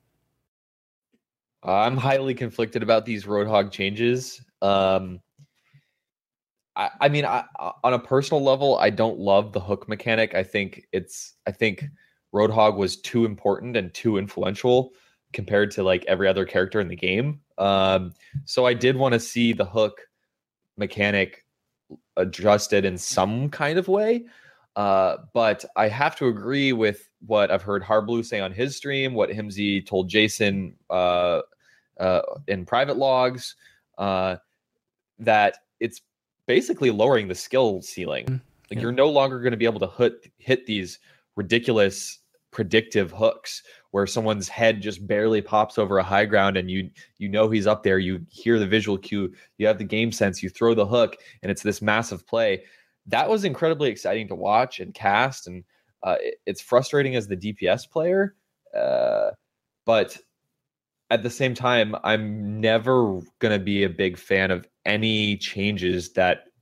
I'm highly conflicted about these Roadhog changes. Um, I, I mean, I, on a personal level, I don't love the hook mechanic. I think it's, I think Roadhog was too important and too influential compared to like every other character in the game. Um, so I did want to see the hook mechanic adjusted in some kind of way. Uh, but I have to agree with what I've heard Harblue say on his stream, what Himsy told Jason uh, uh, in private logs, uh, that it's basically lowering the skill ceiling. Like Yeah. you're no longer going to be able to hit hit these ridiculous predictive hooks where someone's head just barely pops over a high ground and you you know he's up there, you hear the visual cue, you have the game sense, you throw the hook, and it's this massive play. That was incredibly exciting to watch and cast, and uh, it, it's frustrating as the D P S player, uh, but at the same time, I'm never going to be a big fan of any changes that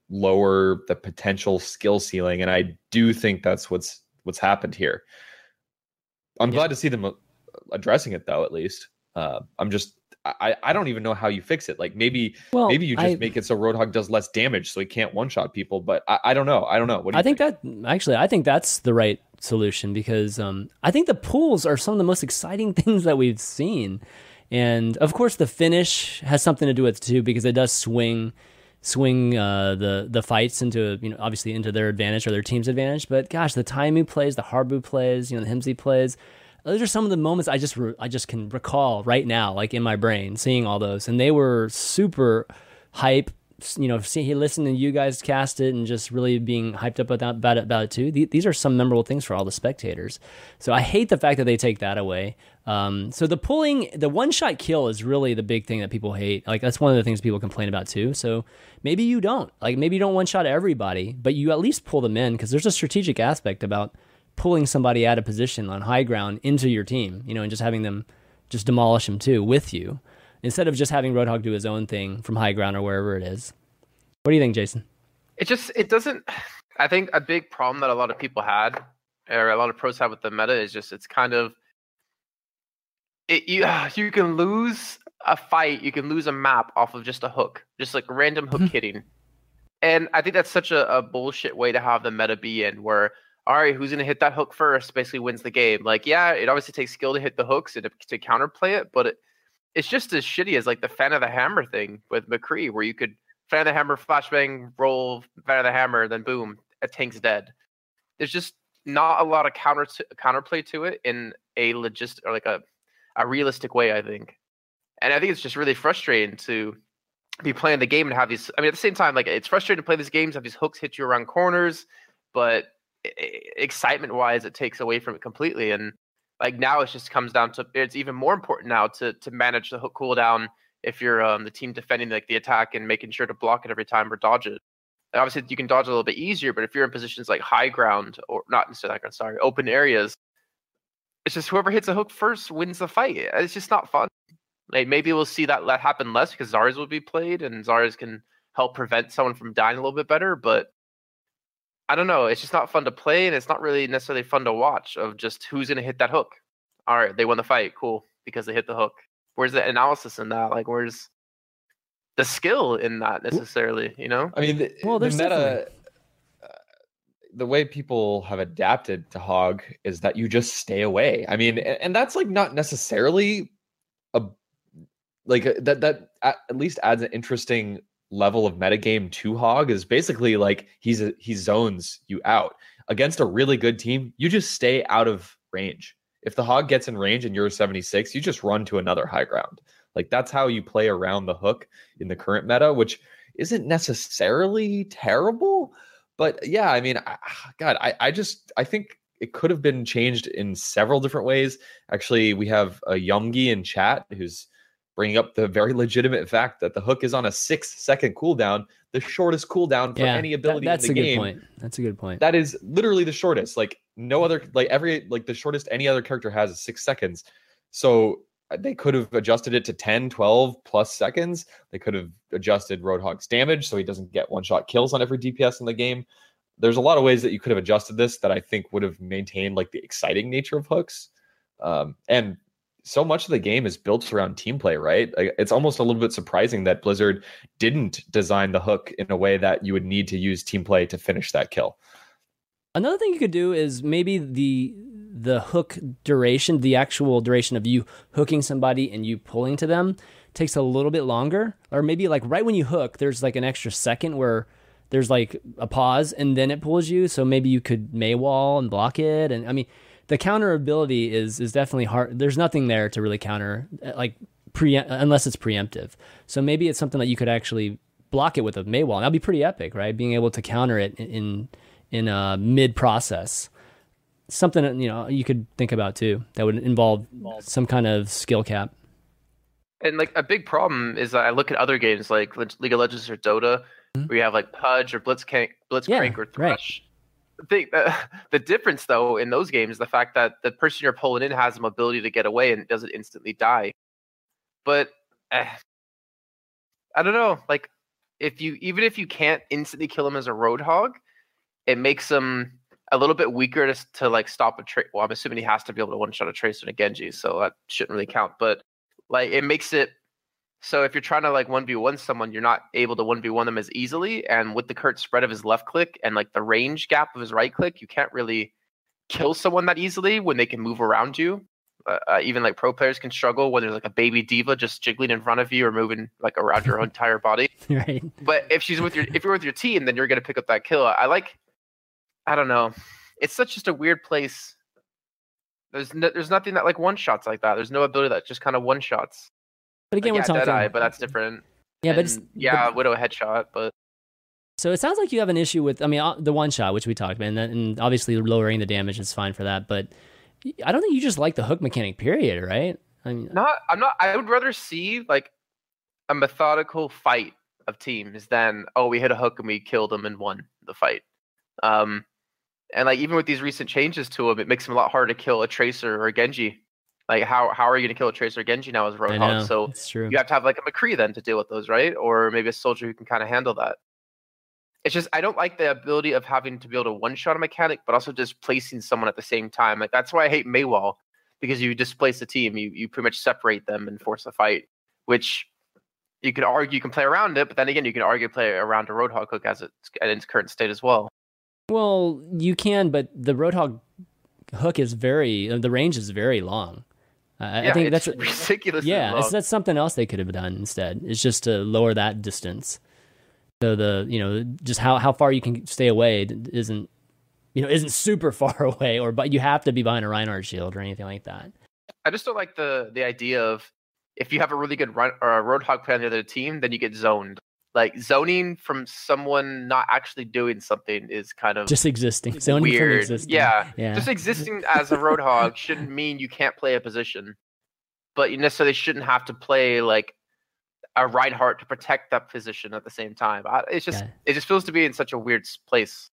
lower the potential skill ceiling, and I do think that's what's what's happened here. I'm Yeah. glad to see them addressing it, though. At least uh, I'm just I, I don't even know how you fix it. Like maybe Well, maybe you just I- make it so Roadhog does less damage, so he can't one shot people. But I, I don't know. I don't know. What do you I think, that actually, I think that's the right solution because um, I think the pools are some of the most exciting things that we've seen, and of course the finish has something to do with it too because it does swing swing uh, the the fights into, you know, obviously into their advantage or their team's advantage. But gosh, the Taimu plays, the Harbu plays, you know, the Himsey plays. Those are some of the moments I just re- I just can recall right now, like in my brain, seeing all those, and they were super hype. You know, see, he listened to you guys cast it and just really being hyped up about, about it about it too. These are some memorable things for all the spectators. So I hate the fact that they take that away. Um, so the pulling, the one shot kill is really the big thing that people hate. Like that's one of the things people complain about too. So maybe you don't like maybe you don't one shot everybody, but you at least pull them in because there's a strategic aspect about pulling somebody out of position on high ground into your team, you know, and just having them just demolish them too with you, instead of just having Roadhog do his own thing from high ground or wherever it is. What do you think, Jason? It just, it doesn't, I think a big problem that a lot of people had, or a lot of pros had with the meta is just, it's kind of, it, you, you can lose a fight, you can lose a map off of just a hook, just like random hook hitting. And I think that's such a, a bullshit way to have the meta be in, where, all right, who's going to hit that hook first basically wins the game. Like, yeah, it obviously takes skill to hit the hooks and to, to counterplay it, but it, it's just as shitty as like the fan of the hammer thing with McCree, where you could fan of the hammer, flashbang, roll, fan of the hammer, then boom, a tank's dead. There's just not a lot of counter to, counterplay to it in a logist or like a, a realistic way, I think. And I think it's just really frustrating to be playing the game and have these. I mean, at the same time, like it's frustrating to play these games, have these hooks hit you around corners, but excitement wise it takes away from it completely. And like now it just comes down to, it's even more important now to to manage the hook cooldown if you're um the team defending like the attack and making sure to block it every time or dodge it. And obviously you can dodge a little bit easier, but if you're in positions like high ground or not necessarily high ground, sorry, open areas, it's just whoever hits a hook first wins the fight. It's just not fun. Like maybe we'll see that happen less because Zarya's will be played and Zarya's can help prevent someone from dying a little bit better, but I don't know. It's just not fun to play, and it's not really necessarily fun to watch of just who's going to hit that hook. All right, they won the fight. Cool, because they hit the hook. Where's the analysis in that? Like, where's the skill in that necessarily, you know? I mean, the, Well, the there's meta, uh, the way people have adapted to Hog is that you just stay away. I mean, and, and that's like not necessarily a like a, that that at least adds an interesting level of metagame to Hog. Is basically like he's a, he zones you out against a really good team. You just stay out of range. If the Hog gets in range and you're a seventy-six, you just run to another high ground. Like that's how you play around the hook in the current meta, which isn't necessarily terrible. But yeah, I mean, I, God, I, I just I think it could have been changed in several different ways. Actually, we have a Yumgi in chat who's bringing up the very legitimate fact that the hook is on a six second cooldown, the shortest cooldown for Yeah, any ability that, that's in the a game. good point. That's a good point. That is literally the shortest. Like no other, like every, like the shortest any other character has is six seconds. So they could have adjusted it to ten, twelve plus seconds. They could have adjusted Roadhog's damage so he doesn't get one shot kills on every D P S in the game. There's a lot of ways that you could have adjusted this that I think would have maintained like the exciting nature of hooks. Um, and so much of the game is built around team play, right? Like, it's almost a little bit surprising that Blizzard didn't design the hook in a way that you would need to use team play to finish that kill. Another thing you could do is maybe the the hook duration, the actual duration of you hooking somebody and you pulling to them takes a little bit longer. Or maybe like right when you hook, there's like an extra second where there's like a pause and then it pulls you. So maybe you could Maywall and block it. And I mean, the counter ability is is definitely hard. There's nothing there to really counter, like pre unless it's preemptive. So maybe it's something that you could actually block it with a Maywall. And that'd be pretty epic, right? Being able to counter it in in a mid process. Something, you know, you could think about too that would involve some kind of skill cap. And like a big problem is that I look at other games like League of Legends or Dota, mm-hmm. where you have like Pudge or Blitzcrank, Blitzcrank yeah, or Thresh. Right. The, uh, the difference, though, in those games is the fact that the person you're pulling in has some ability to get away and doesn't instantly die. But eh, I don't know. Like if you even if you can't instantly kill him as a Roadhog, it makes him a little bit weaker to, to like stop a trace. Well, I'm assuming he has to be able to one shot a Tracer and a Genji, so that shouldn't really count. But like it makes it so if you're trying to like one v one someone, you're not able to one v one them as easily. And with the current spread of his left click and like the range gap of his right click, you can't really kill someone that easily when they can move around you. Uh, uh, even like pro players can struggle when there's like a baby diva just jiggling in front of you or moving like around your entire body. Right. But if she's with your, if you're with your team, then you're gonna pick up that kill. I like, I don't know, it's such just a weird place. There's no, there's nothing that like one shots like that. There's no ability that just kind of one shots. But again, like, we're yeah, talking. Deadeye, but that's different. Yeah, and, but it's, yeah, but, Widow headshot, but. So it sounds like you have an issue with, I mean, uh, the one shot, which we talked about, and, that, and obviously lowering the damage is fine for that. But I don't think you just like the hook mechanic, period, right? I mean, not, I'm not. I would rather see like a methodical fight of teams than oh, we hit a hook and we killed them and won the fight. Um, and like even with these recent changes to him, it makes him a lot harder to kill a Tracer or a Genji. Like how how are you going to kill a Tracer or Genji now as a Roadhog? So it's true. You have to have like a McCree then to deal with those, right? Or maybe a soldier who can kind of handle that. It's just I don't like the ability of having to be able to one-shot a mechanic, but also displacing someone at the same time. Like that's why I hate Maywall, because you displace the team, you you pretty much separate them and force a fight. Which you could argue you can play around it, but then again you can argue play around a Roadhog hook as it's in its current state as well. Well, you can, but the Roadhog hook is very the range is very long. Uh, yeah, I think it's that's ridiculously yeah, long. It's, that's something else they could have done instead. It's just to lower that distance. So the you know just how, how far you can stay away isn't you know isn't super far away, or but you have to be behind a Reinhardt shield or anything like that. I just don't like the the idea of if you have a really good run or a Roadhog player on the other team, then you get zoned. Like zoning from someone not actually doing something is kind of just existing. Zoning weird. From existing. Yeah. yeah, just existing as a Roadhog shouldn't mean you can't play a position, but you necessarily shouldn't have to play like a Reinhardt to protect that position at the same time. I, it's just yeah. it just feels to be in such a weird place.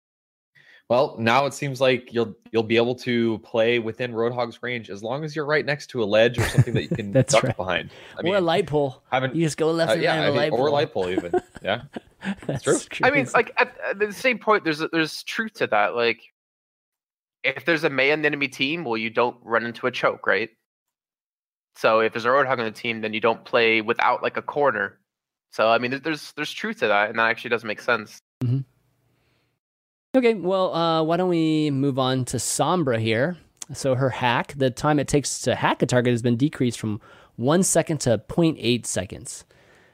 Well, now it seems like you'll you'll be able to play within Roadhog's range as long as you're right next to a ledge or something that you can That's duck right. behind. I or mean, a light pole. Haven't, you just go left uh, and yeah, right I of a mean, light or pole. a light pole even. Yeah, That's true. crazy. I mean, like at, at the same point, there's there's truth to that. Like, if there's a Mei on the enemy team, well, you don't run into a choke, right? So if there's a Roadhog on the team, then you don't play without like a corner. So I mean, there's there's truth to that, and that actually does make sense. Mm-hmm. Okay, well, uh, why don't we move on to Sombra here? So her hack, the time it takes to hack a target has been decreased from one second to zero point eight seconds.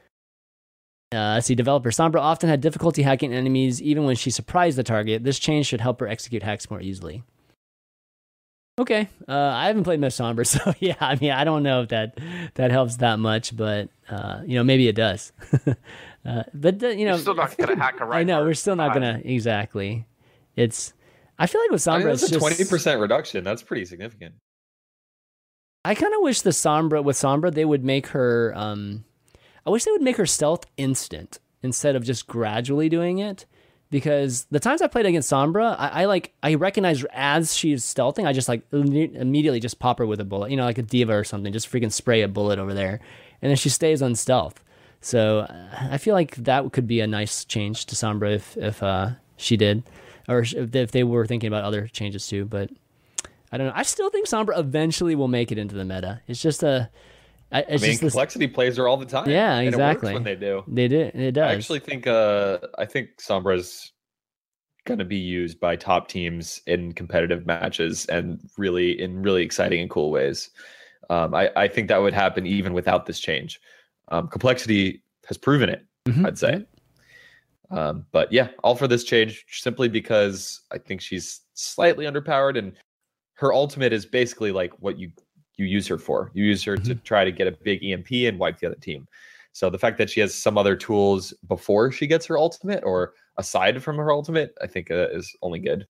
Uh, let's see, developer Sombra often had difficulty hacking enemies even when she surprised the target. This change should help her execute hacks more easily. Okay, uh, I haven't played much Sombra, so yeah, I mean, I don't know if that that helps that much, but uh, you know, maybe it does. uh, but uh, you know, You're still not gonna hack a Reinhardt. I know we're still not gonna exactly. It's. I feel like with Sombra, I mean, it's that's a just twenty percent reduction. That's pretty significant. I kind of wish the Sombra with Sombra they would make her. Um, I wish they would make her stealth instant instead of just gradually doing it. Because the times I played against Sombra, I, I like I recognize her as she's stealthing. I just like immediately just pop her with a bullet, you know, like a diva or something. Just freaking spray a bullet over there, and then she stays on stealth. So uh, I feel like that could be a nice change to Sombra if if uh, she did, or if, if they were thinking about other changes too. But I don't know. I still think Sombra eventually will make it into the meta. It's just a. I, it's I mean, just this, complexity plays her all the time. Yeah, and exactly. it works when they do. They do. It does. I actually think. Uh, I think Sombra's going to be used by top teams in competitive matches and really in really exciting and cool ways. Um, I, I think that would happen even without this change. Um, complexity has proven it. Mm-hmm. I'd say. Um, but yeah, all for this change simply because I think she's slightly underpowered and her ultimate is basically like what you. You use her for. You use her mm-hmm. to try to get a big E M P and wipe the other team. So the fact that she has some other tools before she gets her ultimate or aside from her ultimate, I think uh, is only good.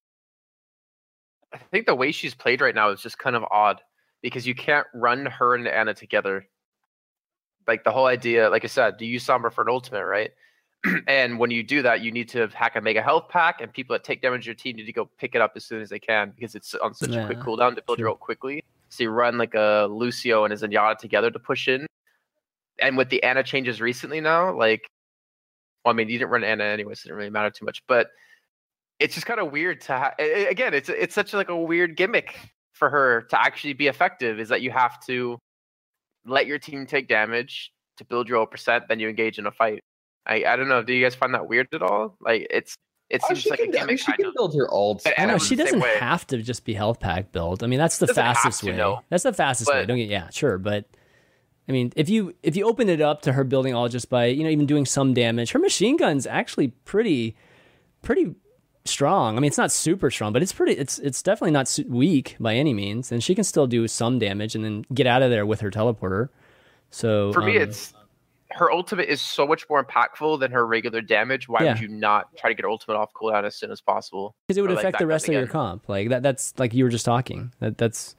I think the way she's played right now is just kind of odd because you can't run her and Ana together. Like the whole idea, like I said, you use Sombra for an ultimate, right? And when you do that, you need to hack a mega health pack, and people that take damage to your team need to go pick it up as soon as they can because it's on such yeah, a quick cooldown to build true. your ult quickly. So you run like a Lucio and a Zenyatta together to push in. And with the Ana changes recently now, like Well, I mean, you didn't run Ana anyway, so it didn't really matter too much. But it's just kind of weird to have. Again, it's it's such like a weird gimmick for her to actually be effective. Is that you have to let your team take damage to build your ult percent, then you engage in a fight. I I don't know. Do you guys find that weird at all? Like it's it seems oh, like can, a gimmick. I mean, she kind can of. build her ults. But I know Ana she was the same doesn't way. have to just be health pack build. I mean, that's the Doesn't have fastest to, way. no. That's the fastest way. But- Don't get yeah, sure, but I mean, if you if you open it up to her building all just by you know even doing some damage, her machine gun's actually pretty pretty strong. I mean, it's not super strong, but it's pretty. It's it's definitely not su- weak by any means, and she can still do some damage and then get out of there with her teleporter. So For me, um, it's her ultimate is so much more impactful than her regular damage. Why Yeah. would you not try to get her ultimate off cooldown as soon as possible? because it would Or, like, affect back the up rest of your again. comp. Like that. That's like you were just talking. That that's.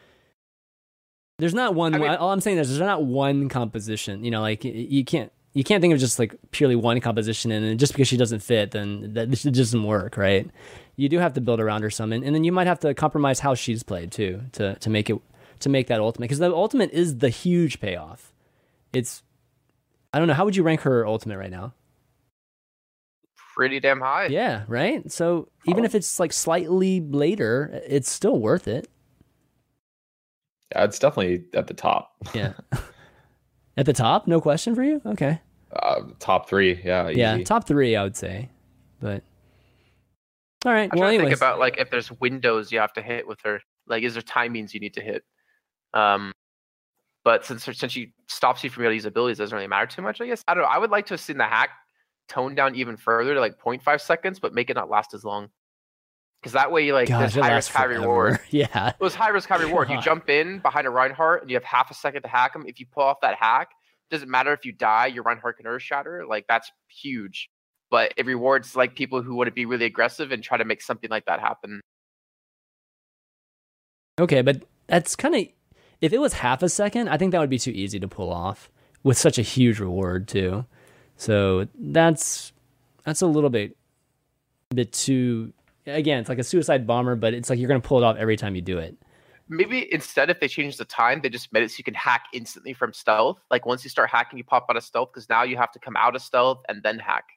There's not one. I mean- all I'm saying is there's not one composition. You know, like y- you can't you can't think of just like purely one composition, and then just because she doesn't fit, then that it doesn't work, right? You do have to build around her some, and, and then you might have to compromise how she's played too to to make it to make that ultimate, because the ultimate is the huge payoff. It's I don't know, how would you rank her ultimate right now? Pretty damn high. Yeah, right. So even Oh. if it's like slightly later, it's still worth it. Yeah, it's definitely at the top. Yeah. At the top, no question for you. Okay. Uh, top three, yeah, easy. Yeah, top three, I would say. But all right. I'm well, trying to anyways, think about like if there's windows you have to hit with her. Like, is there timings you need to hit? Um, but since since she stops you from being able to use abilities, it doesn't really matter too much. I guess I don't know. I would like to have seen the hack tone down even further to like zero point five seconds, but make it not last as long. Because that way, like, gosh, there's it high lasts risk, high forever. reward. Yeah. It was high risk, high reward. You God. jump in behind a Reinhardt and you have half a second to hack him. If you pull off that hack, doesn't matter if you die, your Reinhardt can earth shatter. Like, that's huge. But it rewards like people who want to be really aggressive and try to make something like that happen. Okay, but that's kind of if it was half a second, I think that would be too easy to pull off with such a huge reward too. So that's that's a little bit bit too. Again, it's like a suicide bomber, but it's like you're gonna pull it off every time you do it. Maybe instead, if they change the time, they just made it so you can hack instantly from stealth. Like, once you start hacking, you pop out of stealth, because now you have to come out of stealth and then hack.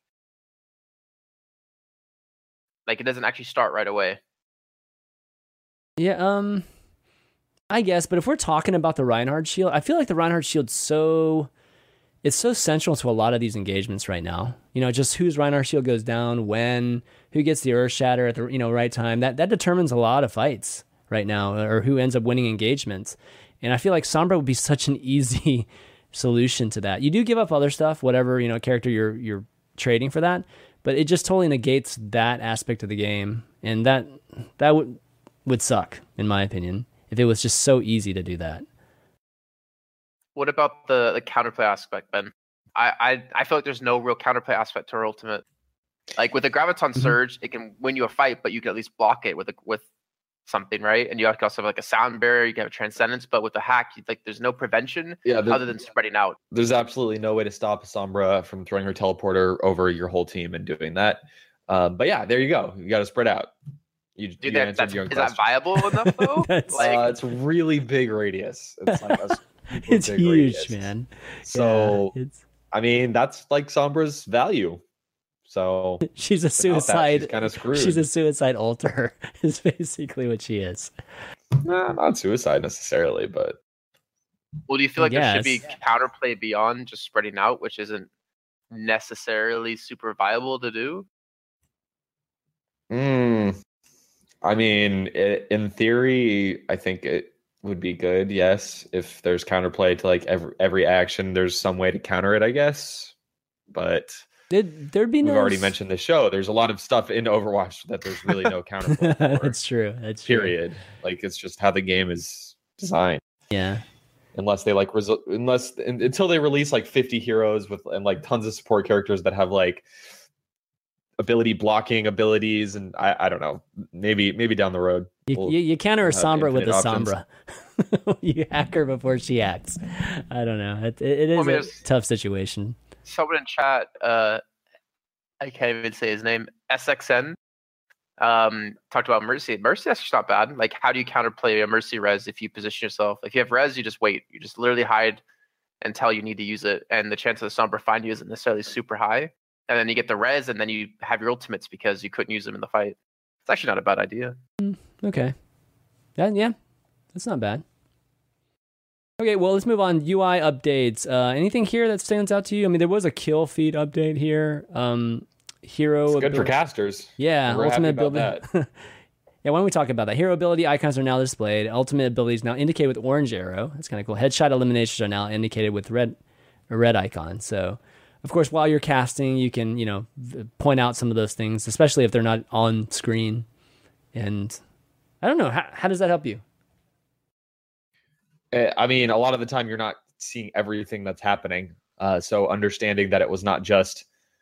Like, it doesn't actually start right away. Yeah, um, I guess. But if we're talking about the Reinhardt shield, I feel like the Reinhardt shield's so it's so central to a lot of these engagements right now. You know, just whose Reinhardt shield goes down, when, who gets the Earth Shatter at the you know right time. That that determines a lot of fights right now, or who ends up winning engagements. And I feel like Sombra would be such an easy solution to that. You do give up other stuff, whatever you know character you're you're trading for that, but it just totally negates that aspect of the game, and that that would would suck in my opinion if it was just so easy to do that. What about the, the counterplay aspect, Ben? I, I I feel like there's no real counterplay aspect to her ultimate. Like, with a Graviton Mhm. Surge, it can win you a fight, but you can at least block it with a, with something, right? And you also have like a sound barrier, you can have a transcendence, but with a hack, you, like there's no prevention Yeah, the- other than spreading out. there's absolutely no way to stop Sombra from throwing her teleporter over your whole team and doing that. Um, but yeah, there you go. You got to spread out. You, Dude, you that, answered that's, your own is that question. viable enough though? That's- like, uh, it's really big radius. It's like a super It's big huge, radius. man. So Yeah, it's I mean, that's like Sombra's value. So she's a without that, suicide. she's kind of screwed. She's a suicide alter. Is basically what she is. Nah, not suicide necessarily, but well, do you feel like there should be Yes. counterplay beyond just spreading out, which isn't necessarily super viable to do? mm, I mean, i in theory, I think it would be good. Yes, if there's counterplay to like every every action, there's some way to counter it, I guess. But There'd, there'd be we've no. already mentioned this show. There's a lot of stuff in Overwatch that there's really no counterplay for. That's true. That's true. Period. Like, it's just how the game is designed. Yeah. Unless they like result, unless un- until they release like fifty heroes with and like tons of support characters that have like ability blocking abilities, and I, I don't know, maybe maybe down the road. You, we'll- you, you counter a we'll have Sombra with a infinite options. Sombra. You hack her before she acts. I don't know. It, it, it is Well, I mean, a it's- tough situation. Someone in chat, uh, I can't even say his name, S X N, um, talked about Mercy. Mercy, that's just not bad. Like, how do you counterplay a Mercy res if you position yourself? If you have res, you just wait. You just literally hide until you need to use it, and the chance of the Sombra find you isn't necessarily super high. and then you get the res, and then you have your ultimates because you couldn't use them in the fight. It's actually not a bad idea. Okay. That, yeah, that's not bad. Okay, well, let's move on. U I updates. Uh, anything here that stands out to you? I mean, there was a kill feed update here. Um, hero. It's good ability. for casters. Yeah, We're ultimate happy about ability. that. Yeah, why don't we talk about that? Hero ability icons are now displayed. Ultimate abilities now indicated with orange arrow. That's kind of cool. Headshot eliminations are now indicated with red, a red icon. So, of course, while you're casting, you can you know point out some of those things, especially if they're not on screen. And I don't know, how, how does that help you? I mean, a lot of the time you're not seeing everything that's happening. Uh, so understanding that it was not just,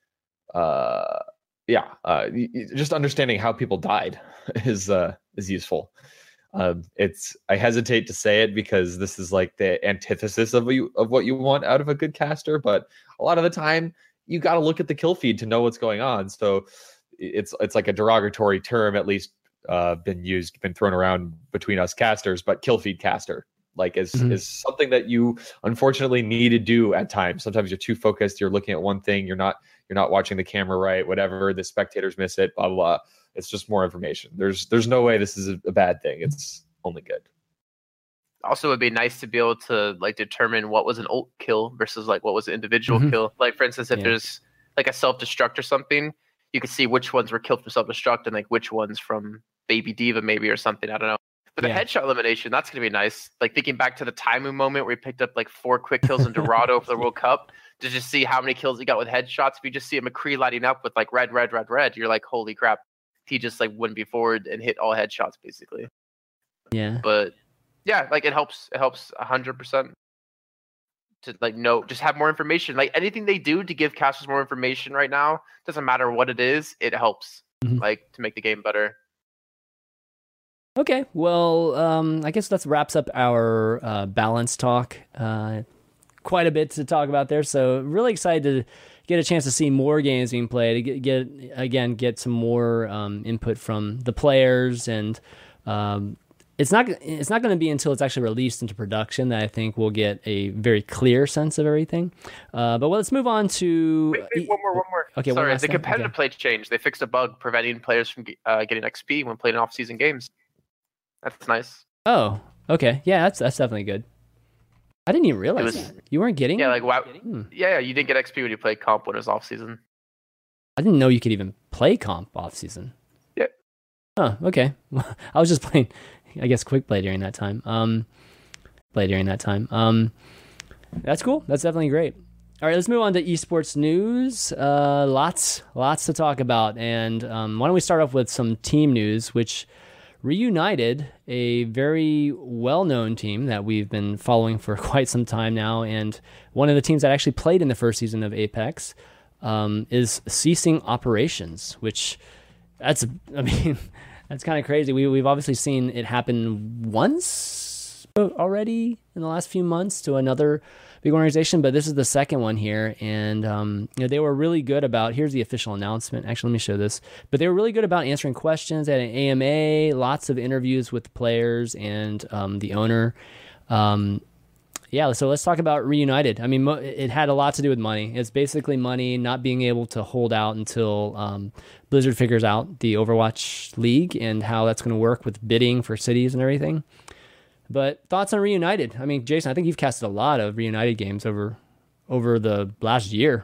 uh, yeah, uh, just understanding how people died is uh, is useful. Um, it's I hesitate to say it because this is like the antithesis of you of what you want out of a good caster, but a lot of the time you got to look at the kill feed to know what's going on. So it's it's like a derogatory term, at least uh, been used, been thrown around between us casters, but kill feed caster. Like is mm-hmm. is something that you unfortunately need to do at times. Sometimes you're too focused. You're looking at one thing. You're not you're not watching the camera right. Whatever. The spectators miss it. Blah blah. blah. It's just more information. There's there's no way this is a, a bad thing. It's only good. Also, it'd be nice to be able to like determine what was an ult kill versus like what was an individual mm-hmm. kill. Like for instance, if yeah. there's like a self destruct or something, you can see which ones were killed from self destruct and like which ones from Baby Diva maybe or something. I don't know. But the yeah. headshot elimination, that's going to be nice. Like thinking back to the Taimu moment where he picked up like four quick kills in Dorado for the World Cup to just see how many kills he got with headshots. If you just see a McCree lighting up with like red, red, red, red, you're like, holy crap. He just like wouldn't be forward and hit all headshots basically. Yeah. But yeah, like it helps. It helps a hundred percent to like know, just have more information. Like anything they do to give casters more information right now, doesn't matter what it is, it helps mm-hmm. like to make the game better. Okay, well, um, I guess that wraps up our uh, balance talk. Uh, quite a bit to talk about there, so really excited to get a chance to see more games being played. To get, get again, get some more um, input from the players, and um, it's not it's not going to be until it's actually released into production that I think we'll get a very clear sense of everything. Uh, but well, let's move on to wait, wait, one more, one more. Okay, sorry, one the competitive okay. play changed. They fixed a bug preventing players from uh, getting X P when playing off-season games. That's nice. Oh, okay. Yeah, that's that's definitely good. I didn't even realize was, that. You weren't getting Yeah, like wow. Hmm. Yeah, yeah, you didn't get X P when you played comp when it was off season. I didn't know you could even play comp off season. Yeah. Oh, okay. I was just playing, I guess, quick play during that time. Um, play during that time. Um, that's cool. That's definitely great. All right, let's move on to esports news. Uh, lots, lots to talk about, and um, why don't we start off with some team news, which reunited a very well-known team that we've been following for quite some time now, and one of the teams that actually played in the first season of Apex um, is ceasing operations, which that's, I mean, that's kind of crazy. We, we've obviously seen it happen once already in the last few months to another big organization, but this is the second one here, and um, you know, they were really good about, here's the official announcement, actually let me show this, but they were really good about answering questions. They had an A M A, lots of interviews with the players and um, the owner. Um, yeah, so let's talk about Reunited. I mean, mo- it had a lot to do with money. It's basically money, not being able to hold out until um, Blizzard figures out the Overwatch League and how that's going to work with bidding for cities and everything. But thoughts on Reunited? I mean, Jason, I think you've casted a lot of Reunited games over over the last year.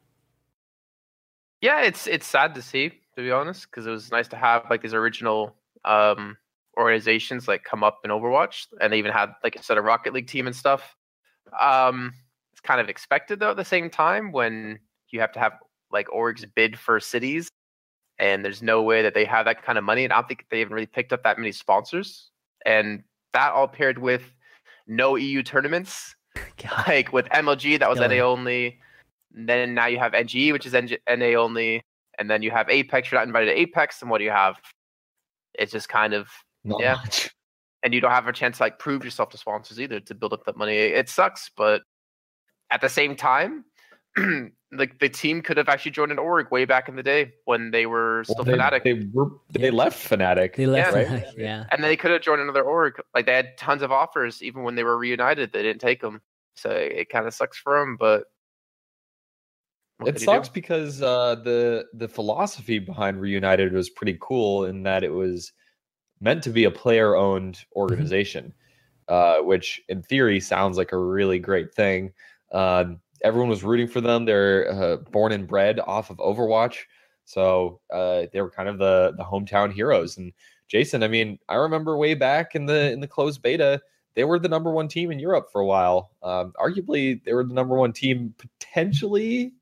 Yeah, it's it's sad to see, to be honest, because it was nice to have like these original um, organizations like come up in Overwatch, and they even had like a set of Rocket League team and stuff. Um, it's kind of expected though at the same time when you have to have like orgs bid for cities, and there's no way that they have that kind of money, and I don't think they even really picked up that many sponsors, and that all paired with no E U tournaments, God. Like with M L G that was yeah. N A only. And then now you have N G E, which is N A only, and then you have Apex. You're not invited to Apex, and what do you have? It's just kind of not yeah. much. And you don't have a chance to like prove yourself to sponsors either to build up that money. It sucks, but at the same time, like the team could have actually joined an org way back in the day when they were still well, they, Fnatic. They were they left Fnatic. They left, yeah. right? Yeah. And they could have joined another org. Like they had tons of offers, even when they were reunited. They didn't take them, so it, it kind of sucks for them. But What it did he sucks do? because uh, the the philosophy behind Reunited was pretty cool in that it was meant to be a player-owned organization, uh, which in theory sounds like a really great thing. Um, everyone was rooting for them. They're uh, born and bred off of Overwatch, so uh, they were kind of the the hometown heroes. And Jason, I mean, I remember way back in the in the closed beta, they were the number one team in Europe for a while. Um, arguably, they were the number one team potentially.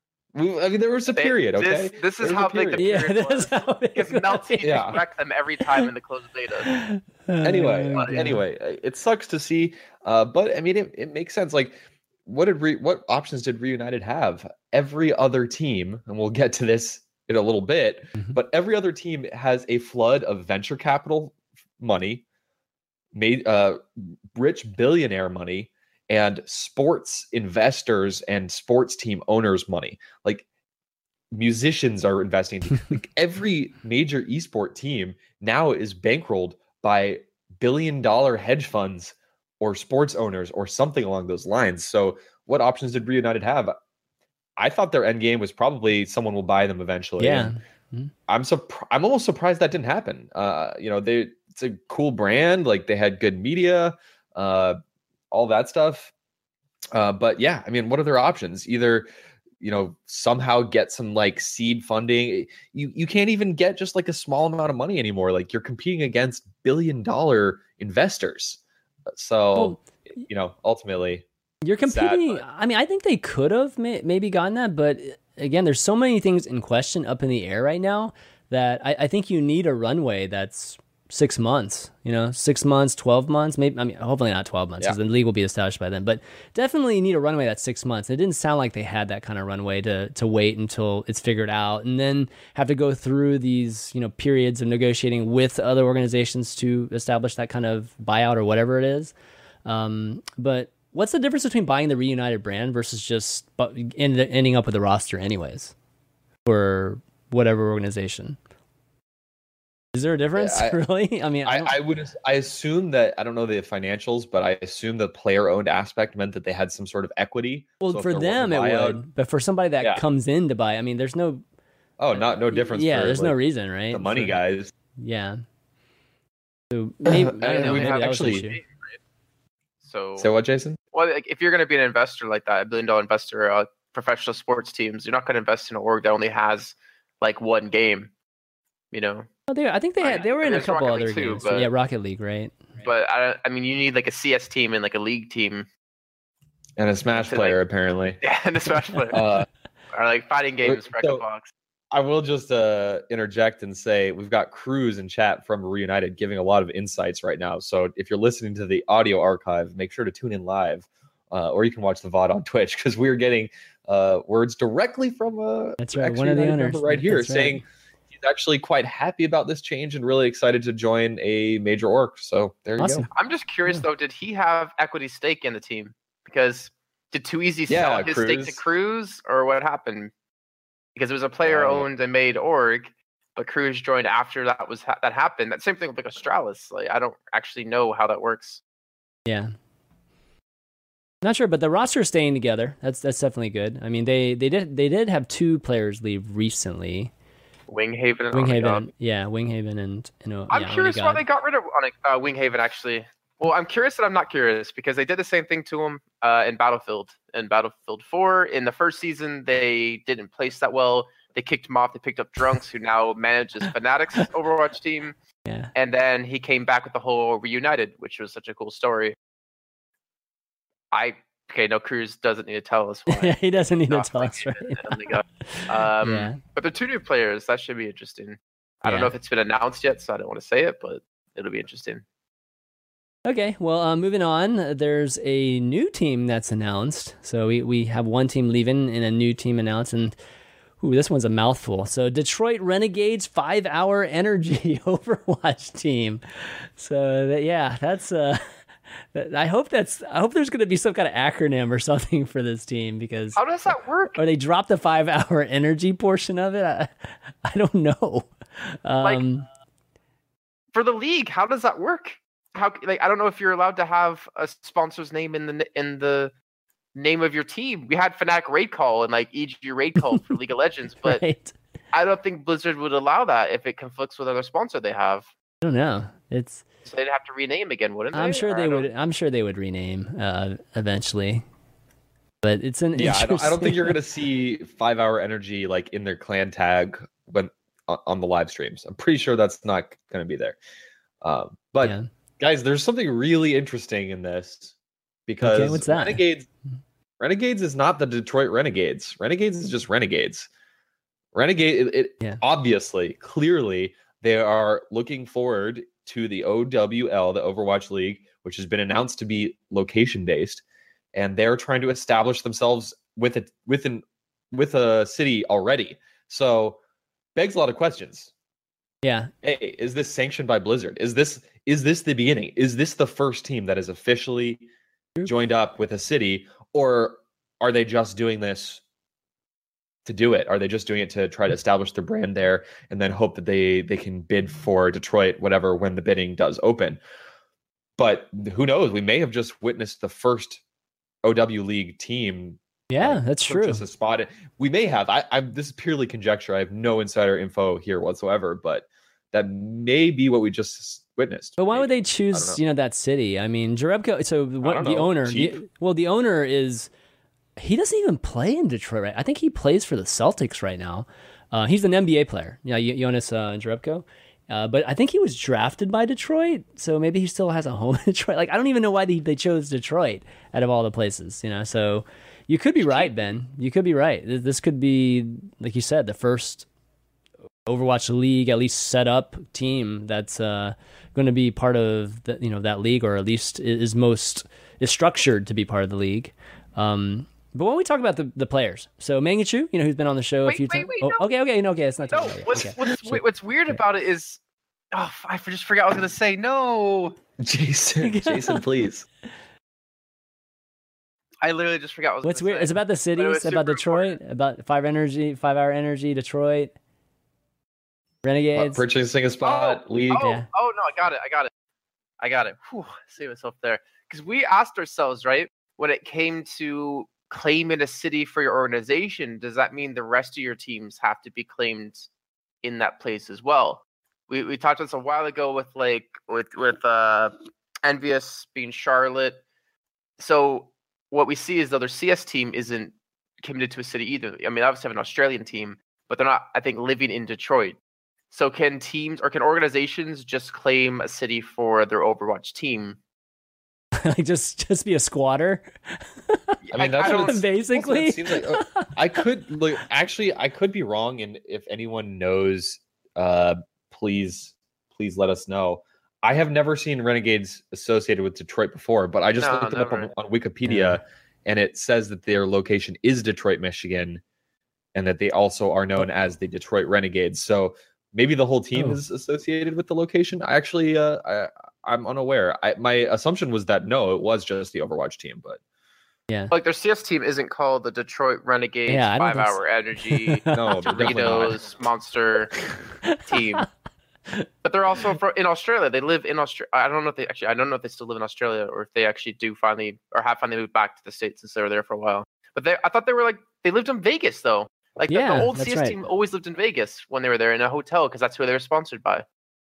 I mean, there was a They- period. Okay, This, this There is was a how big the period. Yeah, period that's was. how big Because it Melty was. Yeah. wrecked them every time in the closed beta. Anyway, Oh, uh, God. anyway, uh, it sucks to see, uh, but I mean, it, it makes sense. Like, what did Re- what options did Reunited have? Every other team, and we'll get to this in a little bit, Mhm. but every other team has a flood of venture capital money, made uh, rich billionaire money, and sports investors and sports team owners' money. Like, musicians are investing. Like, every major esport team now is bankrolled by billion dollar hedge funds or sports owners or something along those lines. So what options did Reunited have? I thought their end game was probably someone will buy them eventually. Yeah. And I'm surprised. I'm almost surprised that didn't happen. Uh, you know, they it's a cool brand. Like, they had good media, uh, all that stuff. Uh, but yeah, I mean, what are their options? Either, you know, somehow get some like seed funding. You you can't even get just like a small amount of money anymore. Like, you're competing against billion dollar investors. So, Well, you know, ultimately, You're sad, competing. but- I mean, I think they could have may, maybe gotten that, but again, there's so many things in question up in the air right now that I, I think you need a runway that's six months. You know, six months, twelve months. Maybe I mean, hopefully not twelve months, because Yeah. the league will be established by then. But definitely you need a runway that's six months. It didn't sound like they had that kind of runway to to wait until it's figured out, and then have to go through these you know periods of negotiating with other organizations to establish that kind of buyout or whatever it is. Um, but what's the difference between buying the Reunited brand versus just bu- end, ending up with a roster anyways for whatever organization? Is there a difference, Yeah, I- really? I mean, I, I, don't- I would I assume that I don't know the financials, but I assume the player owned aspect meant that they had some sort of equity. well, So if for there was a them it buyout- would, but for somebody that Yeah. comes in to buy, I mean, there's no, Oh, not no difference. yeah, for, there's no like, reason, right? the money for- guys. Yeah. So maybe, I don't And know, we maybe have that was the actually- issue. So, So what, Jason? well, like, if you're going to be an investor like that, a billion dollar investor, uh, professional sports teams, you're not going to invest in an org that only has like one game, you know. Oh, they, I think they I- had, they were in a there's couple Rocket other League too, games. but- Yeah, Rocket League, right? But I, I mean, you need like a C S team and like a league team, And a Smash To, player, like- apparently. yeah, and especially Uh, or like fighting games for so- Xbox. I will just uh, interject and say we've got Cruz in chat from Reunited giving a lot of insights right now. So if you're listening to the audio archive, make sure to tune in live, uh, or you can watch the V O D on Twitch, because we're getting uh, words directly from uh, That's right, ex- one of the Reunited owners. member right here That's right. saying he's actually quite happy about this change and really excited to join a major org. So there you Awesome. go. I'm just curious Yeah. though, did he have equity stake in the team? Because did Too Easy Yeah, sell his stake to Cruz. Cruz, or what happened? Because it was a player owned and made org, but Cruz joined after that was ha- that happened. That same thing with like Astralis. Like I don't actually know how that works. Yeah. Not sure, but the roster is staying together. That's that's definitely good. I mean, they they did they did have two players leave recently. Winghaven and Winghaven, Onigod. yeah, Winghaven and you know. I'm yeah, curious why Onigod. they got rid of Onig- uh, Winghaven actually. Well, I'm curious that I'm not curious because they did the same thing to him uh, in Battlefield. In Battlefield four, in the first season, they didn't place that well. They kicked him off. They picked up Drunks, who now manages Fanatics' Overwatch team. Yeah. And then he came back with the whole Reunited, which was such a cool story. I okay, no, Cruz doesn't need to tell us why. he doesn't need to Not tell us, right? Winghaven and Onigod. Um, Yeah. But the two new players, that should be interesting. I don't Yeah. know if it's been announced yet, so I don't want to say it, but it'll be interesting. Okay, well, uh, moving on. There's a new team that's announced. So we, we have one team leaving and a new team announced, and ooh, this one's a mouthful. So Detroit Renegades Five Hour Energy Overwatch team. So that, yeah, that's uh, that- I hope that's I hope there's going to be some kind of acronym or something for this team, because How does that work? or they dropped the Five Hour Energy portion of it. I, I don't know. Um, For the league, how does that work? How like I don't know if you're allowed to have a sponsor's name in the in the name of your team. We had Fnatic Raid Call and like E G Raid Call for League of Legends, but right. I don't think Blizzard would allow that if it conflicts with other sponsor they have. I don't know. It's so they'd have to rename again, wouldn't they? I'm sure Or they I don't- would. I'm sure they would rename uh, eventually. But it's an Yeah, I don't, I don't think you're interesting- gonna see Five Hour Energy like in their clan tag when on on the live streams. I'm pretty sure that's not gonna be there. Um, but Yeah. guys, there's something really interesting in this because Okay, what's that? Renegades Renegades is not the Detroit Renegades. Renegades is just Renegades. Renegade it, it Yeah. obviously, clearly they are looking forward to the O W L, the Overwatch League, which has been announced to be location based, and they're trying to establish themselves with it within with a city already. So begs a lot of questions. Yeah. Hey, is this sanctioned by Blizzard? Is this is this the beginning? Is this the first team that is officially joined up with a city, or are they just doing this to do it? Are they just doing it to try to establish their brand there and then hope that they they can bid for Detroit, whatever, when the bidding does open? But who knows? We may have just witnessed the first O W League team. Yeah, like, that's true. Just a spot. We may have. I, I'm. This is purely conjecture. I have no insider info here whatsoever. But that may be what we just witnessed. But why would Maybe. they choose, know. you know, that city? I mean, Jarebko. So what don't the know. owner? Cheap? the- well, the owner is. He doesn't even play in Detroit, right? I think he plays for the Celtics right now. Uh, he's an N B A player. Yeah, Yo- Jonas uh, Jarebko. Uh, but I think he was drafted by Detroit, so maybe he still has a home in Detroit. Like, I don't even know why they, they chose Detroit out of all the places, you know. So you could be right, Ben. You could be right. Th- This could be, like you said, the first Overwatch League, at least set up team that's uh, going to be part of the, you know, that league, or at least is most is structured to be part of the league. Um, but when we talk about the, the players, so Mangachu, you know, who's been on the show Wait, a few wait, times. wait, Oh, no. okay, okay, no, okay, it's not No, talking about it. what's Okay. what's Sure. what's weird about it is, oh, I just forgot what I was gonna say. No, Jason, Jason, please. I literally just forgot what I was What's gonna weird? say. It's about the But it cities, was about super Detroit, about Five Energy, Five Hour Energy, Detroit, Renegades. Purchasing a spot, Oh, league. Oh, Yeah. oh no, I got it. I got it. I got it. Whew, see myself there. Because we asked ourselves, right, when it came to claiming a city for your organization, does that mean the rest of your teams have to be claimed in that place as well? We we talked about this a while ago with like with with uh Envious being Charlotte. So what we see is the other C S team isn't committed to a city either. I mean, obviously have an Australian team, but they're not, I think, living in Detroit. So can teams or can organizations just claim a city for their Overwatch team? Like just just be a squatter. I mean, that's I what don't- it's, Basically. it seems like. Uh, I could like actually, I could be wrong, and if anyone knows, uh, please, please let us know. I have never seen Renegades associated with Detroit before, but I just No, looked it up on, never. on Wikipedia, and it says that their location is Detroit, Michigan, and that they also are known as the Detroit Renegades. So maybe the whole team Oh. is associated with the location. I actually, uh, I, I'm unaware. I, my assumption was that no, it was just the Overwatch team, but Yeah. Like their C S team isn't called the Detroit Renegades Yeah, I don't Five think so. Hour Energy no, they're definitely not. Doritos Monster team. But they're also from in Australia. They live in Australia. I don't know if they actually. I don't know if they still live in Australia or if they actually do finally or have finally moved back to the States since they were there for a while. But they, I thought they were like they lived in Vegas though. Like the- Yeah, the, old that's C S right. team always lived in Vegas when they were there in a hotel because that's who they were sponsored by.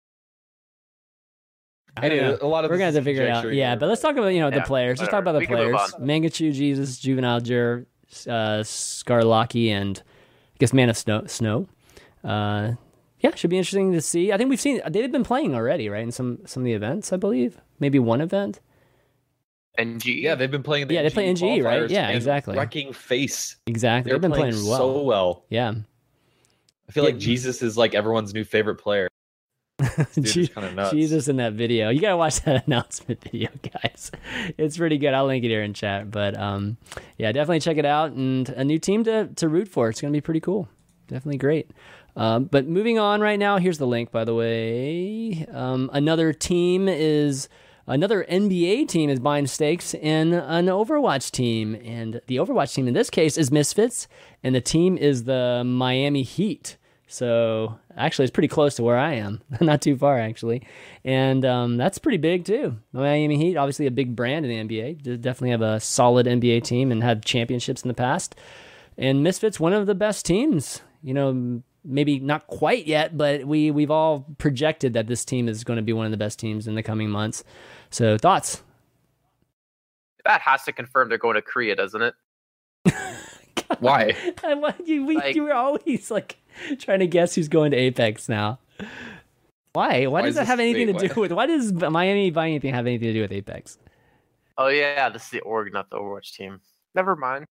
I don't Anyway, know. a lot of We're gonna this have to is figure it out. conjecture Yeah, here, but let's talk about, you know, the Yeah, players. Let's talk whatever. about the We can move players. on. Mangachu, Jesus, Juvenile Jur, uh, Scarlaki, and I guess Man of Snow. Snow. Uh, yeah, should be interesting to see. I think we've seen they've been playing already, right? In some some of the events, I believe. Maybe one event. N G. Yeah, they've been playing. The Yeah, they play N G E, right? qualifiers Yeah, and exactly. Wrecking face. Exactly. They're They've been playing, playing, well. so well. Yeah. I feel Yeah. like Jesus is like everyone's new favorite player. Dude, Je- is kind of nuts. Jesus in that video. You gotta watch that announcement video, guys. It's pretty good. I'll link it here in chat. But um, yeah, definitely check it out. And a new team to to root for. It's gonna be pretty cool. Definitely great. Um, but moving on right now. Here's the link, by the way. Um, another team is another N B A team is buying stakes in an Overwatch team, and the Overwatch team in this case is Misfits, and the team is the Miami Heat. So actually, it's pretty close to where I am. Not too far, actually. And um, that's pretty big, too. Miami Heat, obviously a big brand in the N B A. They definitely have a solid N B A team and had championships in the past. And Misfits, one of the best teams. You know, maybe not quite yet, but we, we've all projected that this team is going to be one of the best teams in the coming months. So, thoughts? That has to confirm they're going to Korea, doesn't it? Why? you, we, Like- you were always like trying to guess who's going to Apex now. Why? Why, Why does is that this- have anything wait, to do with? Why does Miami buying anything have anything to do with Apex? Oh yeah, this is the org, not the Overwatch team. Never mind.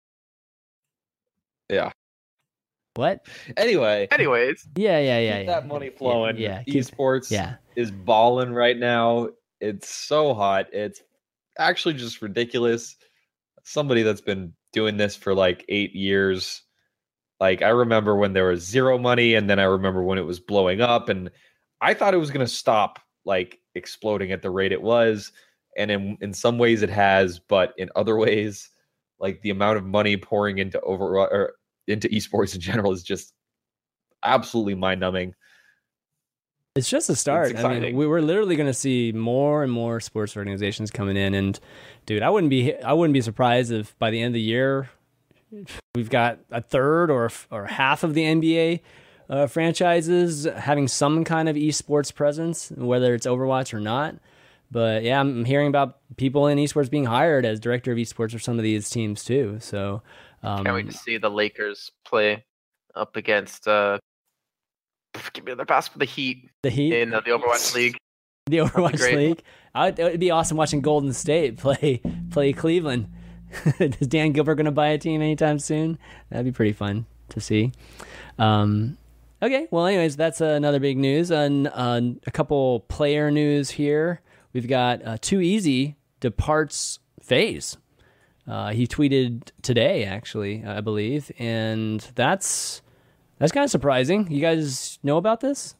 Yeah. What? Anyway, Anyways, Yeah, yeah, yeah. keep yeah. that money flowing. Yeah, yeah, keep- Esports yeah. is balling right now. It's so hot. It's actually just ridiculous. Somebody that's been doing this for like eight years. Like I remember when there was zero money, and then I remember when it was blowing up, and I thought it was going to stop like exploding at the rate it was. And in, in some ways it has, but in other ways, like the amount of money pouring into over or into esports in general is just absolutely mind numbing. It's just a start. I mean, exciting. we we're literally going to see more and more sports organizations coming in, and dude, I wouldn't be I wouldn't be surprised if by the end of the year we've got a third or or half of the N B A uh, franchises having some kind of esports presence, whether it's Overwatch or not. But yeah, I'm hearing about people in esports being hired as director of esports for some of these teams too. So um, can't wait to see the Lakers play up against. Uh, give me another pass for the Heat the Heat, in uh, the Overwatch League. the Overwatch great. League. I, it would be awesome watching Golden State play play Cleveland. Is Dan Gilbert going to buy a team anytime soon? That'd be pretty fun to see. Um, okay, well, anyways, that's uh, another big news. And uh, a couple player news here. We've got uh, Too Easy departs FaZe. Uh, he tweeted today, actually, I believe, and that's that's kind of surprising. You guys know about this?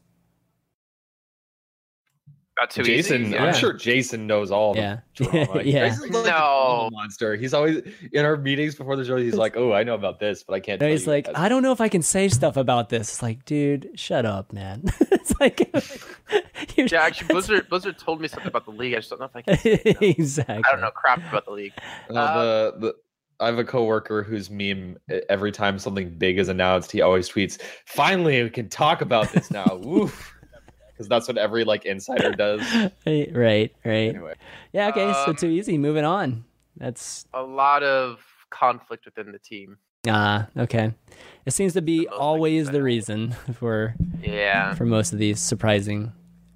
Not too Jason, easy. Yeah. I'm sure Jason knows all Yeah. the drama. Yeah. Jason's like No. a drama monster. He's always in our meetings before the show. He's like, "Oh, I know about this, but I can't." No, tell he's you like, guys." I don't know if I can say stuff about this. It's like, dude, shut up, man. It's like, you're, Yeah, actually, Blizzard Blizzard told me something about the league. I just don't know if I can. Say it now. exactly. I don't know crap about the league. Uh, the, the I have a coworker whose meme every time something big is announced, he always tweets, "Finally, we can talk about this now." Woof, because that's what every like insider does. Right, right, right. Anyway, Yeah, okay, so Um, Too Easy. Moving on. That's A lot of conflict within the team. ah okay. It seems to be The most always like the that. reason for Yeah, for most of these surprising.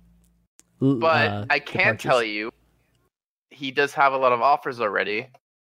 l- but uh, I can departures. tell you, he does have a lot of offers already.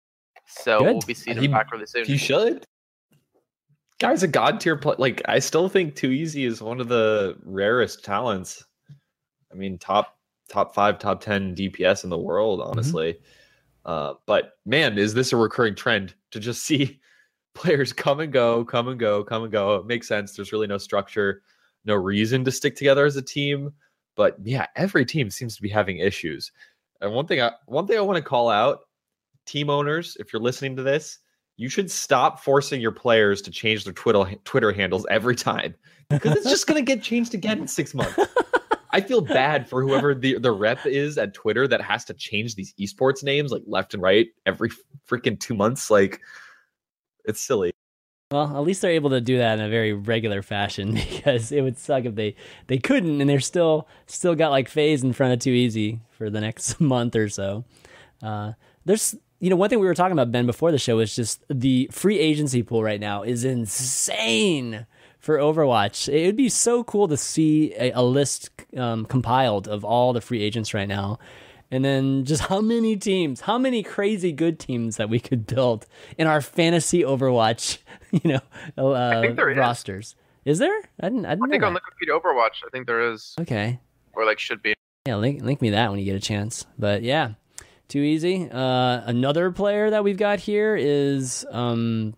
So Good. we'll be seeing He- him back really soon. he should. Guy's a god tier play. Like I still think Too Easy is one of the rarest talents. I mean, top top five, top ten D P S in the world, honestly. Uh, but man, is this a recurring trend to just see players come and go, come and go, come and go? It makes sense. There's really no structure, no reason to stick together as a team. But yeah, every team seems to be having issues. And one thing, I, one thing I want to call out, team owners, if you're listening to this, you should stop forcing your players to change their Twitter Twitter handles every time, because it's just going to get changed again in six months. I feel bad for whoever the, the rep is at Twitter that has to change these esports names like left and right every freaking two months. Like, it's silly. Well, at least they're able to do that in a very regular fashion, because it would suck if they, they couldn't, and they're still still got like FaZe in front of Too Easy for the next month or so. Uh, there's you know one thing we were talking about, Ben, before the show is just the free agency pool right now is insane for Overwatch. It would be so cool to see a, a list um, compiled of all the free agents right now. And then just how many teams, how many crazy good teams that we could build in our fantasy Overwatch, you know, uh, think there is. rosters. Is there? I didn't. I didn't I think know on that. Wikipedia Overwatch, I think there is, Okay. or like should be. Yeah, link link me that when you get a chance. But yeah, Too Easy. Uh, another player that we've got here is um,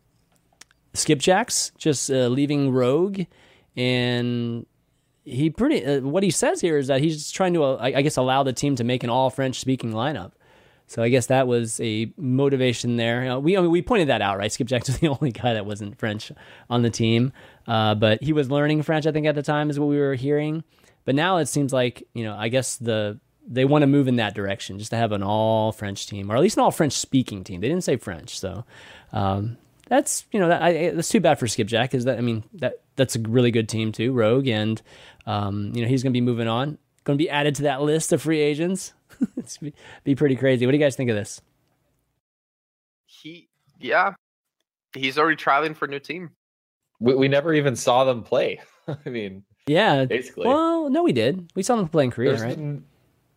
Skipjax, just uh, leaving Rogue, and he pretty. Uh, what he says here is that he's just trying to, uh, I, I guess, allow the team to make an all French speaking lineup. So I guess that was a motivation there. You know, we I mean, we pointed that out, right? Skipjack was the only guy that wasn't French on the team, uh, but he was learning French, I think, at the time is what we were hearing. But now it seems like, you know, I guess the they want to move in that direction, just to have an all French team, or at least an all French speaking team. They didn't say French, so um, that's you know that, I, that's too bad for Skipjack. Is that I mean that that's a really good team too, Rogue, and um, you know he's going to be moving on, going to be added to that list of free agents. It's be, be pretty crazy. What do you guys think of this? He, yeah, he's already traveling for a new team. We, we never even saw them play. I mean, yeah, basically. Well, no, we did. We saw them play in Korea, There's right? been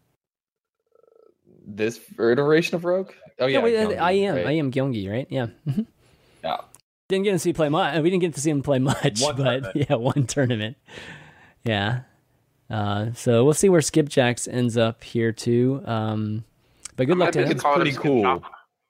this iteration of Rogue. Oh yeah, yeah we, Gyeonggi, I am. right? I am Gyeonggi, right? Yeah. Mm-hmm. Yeah. Didn't get to see play much. We didn't get to see him play much, One but tournament. yeah, one tournament. Yeah. Uh, so we'll see where Skipjacks ends up here too. Um, but good luck to him. It's pretty cool.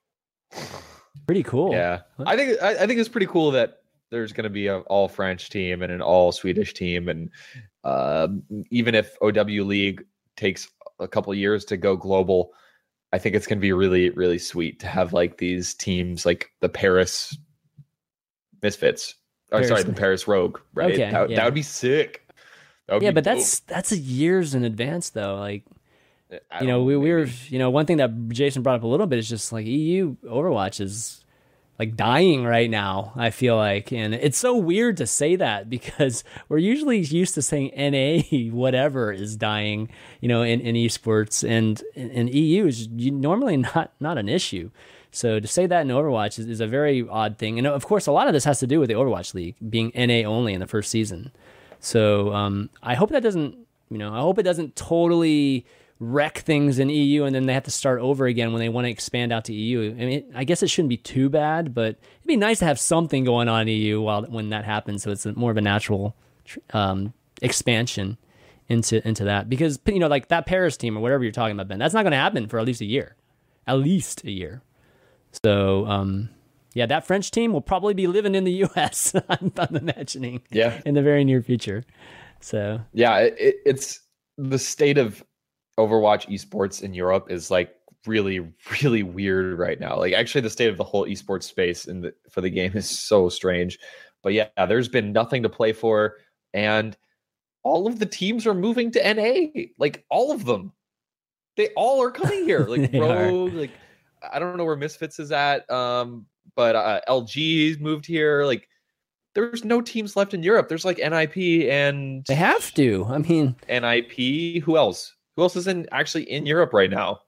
Pretty cool. Yeah, I think I, I think it's pretty cool that there's going to be an all French team and an all Swedish team, and uh, even if O W League takes a couple years to go global, I think it's going to be really really sweet to have like these teams like the Paris Misfits. Oh, Paris sorry, the Mis- Paris Rogue. Right, Okay, that, yeah. that would be sick. That would Yeah, be but dope. that's that's a years in advance though. Like I you know, don't we, we were maybe. you know one thing that Jason brought up a little bit is just like E U Overwatch is like dying right now, I feel like. And it's so weird to say that because we're usually used to saying N A whatever is dying, you know, in, in esports, and in E U is normally not, not an issue. So to say that in Overwatch is, is a very odd thing. And of course, a lot of this has to do with the Overwatch League being N A only in the first season. So um, I hope that doesn't, you know, I hope it doesn't totally wreck things in E U and then they have to start over again when they want to expand out to E U. I mean, I guess it shouldn't be too bad, but it'd be nice to have something going on in E U while when that happens. So it's a, more of a natural um, expansion into into that, because you know, like that Paris team or whatever you're talking about, Ben, that's not going to happen for at least a year, at least a year. So um, yeah, that French team will probably be living in the U S I'm, I'm imagining, Yeah. in the very near future. So Yeah, it, it, it's the state of Overwatch esports in Europe is like really, really weird right now. Like actually the state of the whole esports space in the, for the game is so strange. But yeah, there's been nothing to play for. And all of the teams are moving to N A. Like all of them. They all are coming here. Like They Rogue, like I don't know where Misfits is at. Um, but uh, L G's moved here. Like there's no teams left in Europe. There's like N I P and they have to. I mean, N I P. Who else? Who else is in actually in Europe right now?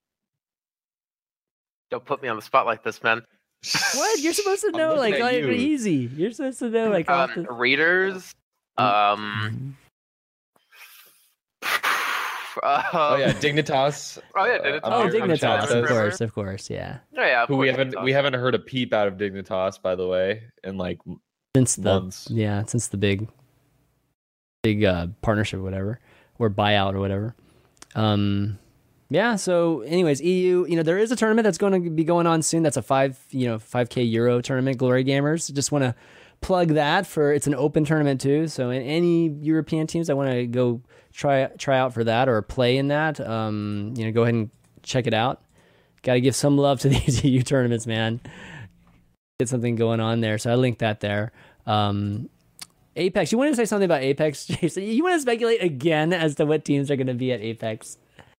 Don't put me on the spot like this, man. what? You're supposed to I'm know, looking like, at like you. easy. You're supposed to know, like, off Um, the- Raiders. Um. Oh yeah, Dignitas. Oh yeah, Uh, Dignitas. oh, American Dignitas, of Chances. course, of course, yeah. Oh, yeah, of Who we course, haven't Dignitas. we haven't heard a peep out of Dignitas, by the way, in like Since the months. yeah, since the big, big uh, partnership, or whatever, or buyout, or whatever. Um, yeah. So, anyways, E U, you know, there is a tournament that's going to be going on soon. That's a five, you know, five K Euro tournament. Glory Gamers. Just want to plug that for. It's an open tournament too. So, in any European teams that want to go try try out for that or play in that, um, you know, go ahead and check it out. Got to give some love to these E U tournaments, man. Get something going on there. So I linked that there. Um, Apex, you want to say something about Apex, Jason? You want to speculate again as to what teams are going to be at Apex?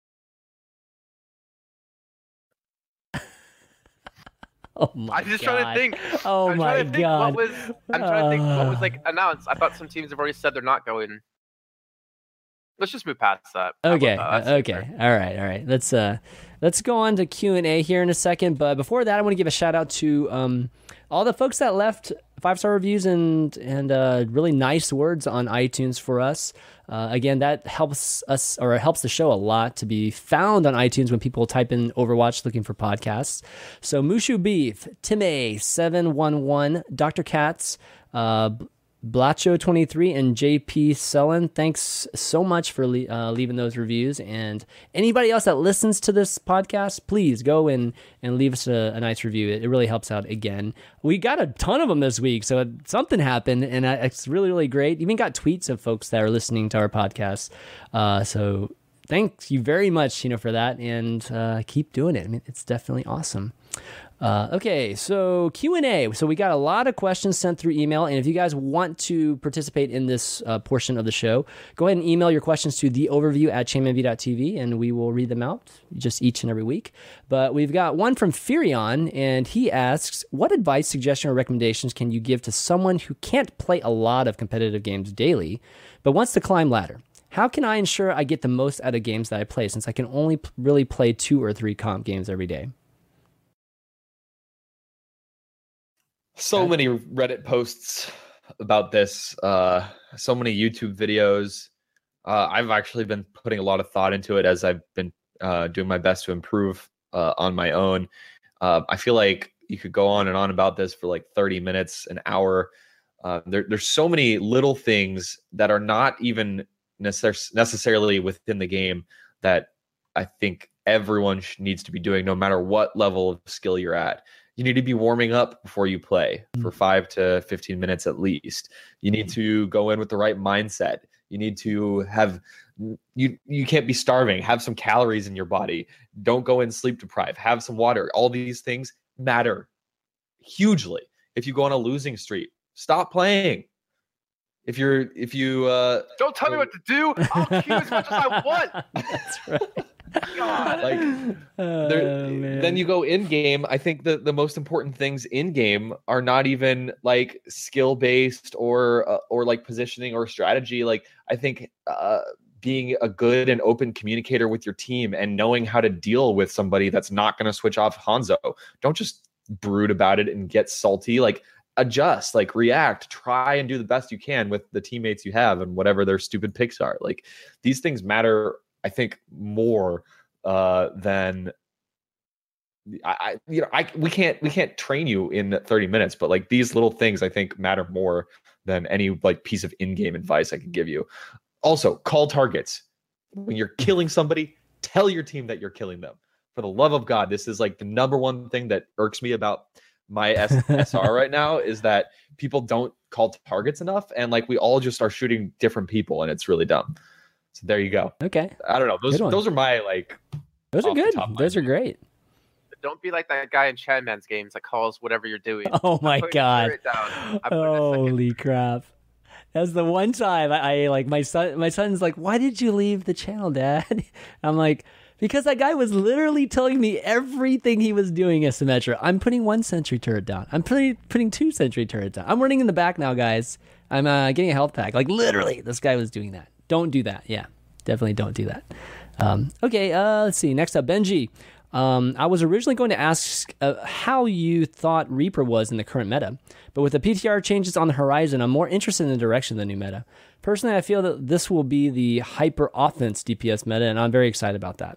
Oh my I'm just god! trying to think. Oh I'm my trying to think god! What was, I'm trying to think what was like announced. I thought some teams have already said they're not going. Let's just move past that. How Okay, about that? uh, That's okay, fair. all right, all right. Let's uh, let's go on to Q and A here in a second. But before that, I want to give a shout out to um, all the folks that left five star reviews and and uh, really nice words on iTunes for us. Uh, again, that helps us, or it helps the show a lot to be found on iTunes when people type in Overwatch looking for podcasts. So Mushu Beef, Tim A seven one one, Doctor Katz, uh, Blacho twenty-three, and J P Sellen, thanks so much for le- uh, leaving those reviews. And anybody else that listens to this podcast, please go in and leave us a, a nice review. It, it really helps out. Again, we got a ton of them this week, so something happened, and uh, it's really, really great. Even got tweets of folks that are listening to our podcast. Uh, so thank you very much, you know, for that, and uh, keep doing it. I mean, it's definitely awesome. Uh, okay, so Q and A. So we got a lot of questions sent through email, and if you guys want to participate in this uh, portion of the show, go ahead and email your questions to the overview at chainmanv dot t v, and we will read them out just each and every week. But we've got one from Furion, and he asks, what advice, suggestion, or recommendations can you give to someone who can't play a lot of competitive games daily, but wants to climb ladder? How can I ensure I get the most out of games that I play, since I can only p- really play two or three comp games every day? So many Reddit posts about this, uh, so many YouTube videos. Uh, I've actually been putting a lot of thought into it as I've been uh, doing my best to improve uh, on my own. Uh, I feel like you could go on and on about this for like thirty minutes, an hour. Uh, there, there's so many little things that are not even necess- necessarily within the game that I think everyone sh- needs to be doing, no matter what level of skill you're at. You need to be warming up before you play for five to fifteen minutes at least. You need to go in with the right mindset. You need to have, you you can't be starving. Have some calories in your body. Don't go in sleep deprived. Have some water. All these things matter hugely. If you go on a losing streak, stop playing. If you're, if you uh, don't tell me what to do. I'll queue as much as I want. That's right. God. Like, Oh, there, man. then you go in game. I think the, the most important things in game are not even like skill based or uh, or like positioning or strategy. Like I think uh, being a good and open communicator with your team and knowing how to deal with somebody that's not going to switch off Hanzo. Don't just brood about it and get salty. Like adjust, like react, try and do the best you can with the teammates you have and whatever their stupid picks are. Like these things matter, I think, more uh, than I, I, you know, I we can't we can't train you in thirty minutes, but like these little things I think matter more than any like piece of in-game advice I could give you. Also, call targets. When you're killing somebody, tell your team that you're killing them. For the love of God, this is like the number one thing that irks me about my S R right now is that people don't call targets enough, and like we all just are shooting different people, and it's really dumb. So there you go. Okay. I don't know. Those Good one. those are my like. Those are off the good. top of my Those are head. great. Don't be like that guy in Chadman's games that calls whatever you're doing. Oh my I'm putting God. the turret down. I'm putting a second- Holy crap. That's the one time I, I like my son my son's like, why did you leave the channel, Dad? I'm like, because that guy was literally telling me everything he was doing as Symmetra. I'm putting one sentry turret down. I'm putting putting two sentry turrets down. I'm running in the back now, guys. I'm uh, getting a health pack. Like literally, this guy was doing that. Don't do that. Yeah, definitely don't do that. Um, okay, uh, let's see. Next up, Benji. Um, I was originally going to ask uh, how you thought Reaper was in the current meta, but with the P T R changes on the horizon, I'm more interested in the direction of the new meta. Personally, I feel that this will be the hyper offense D P S meta, and I'm very excited about that.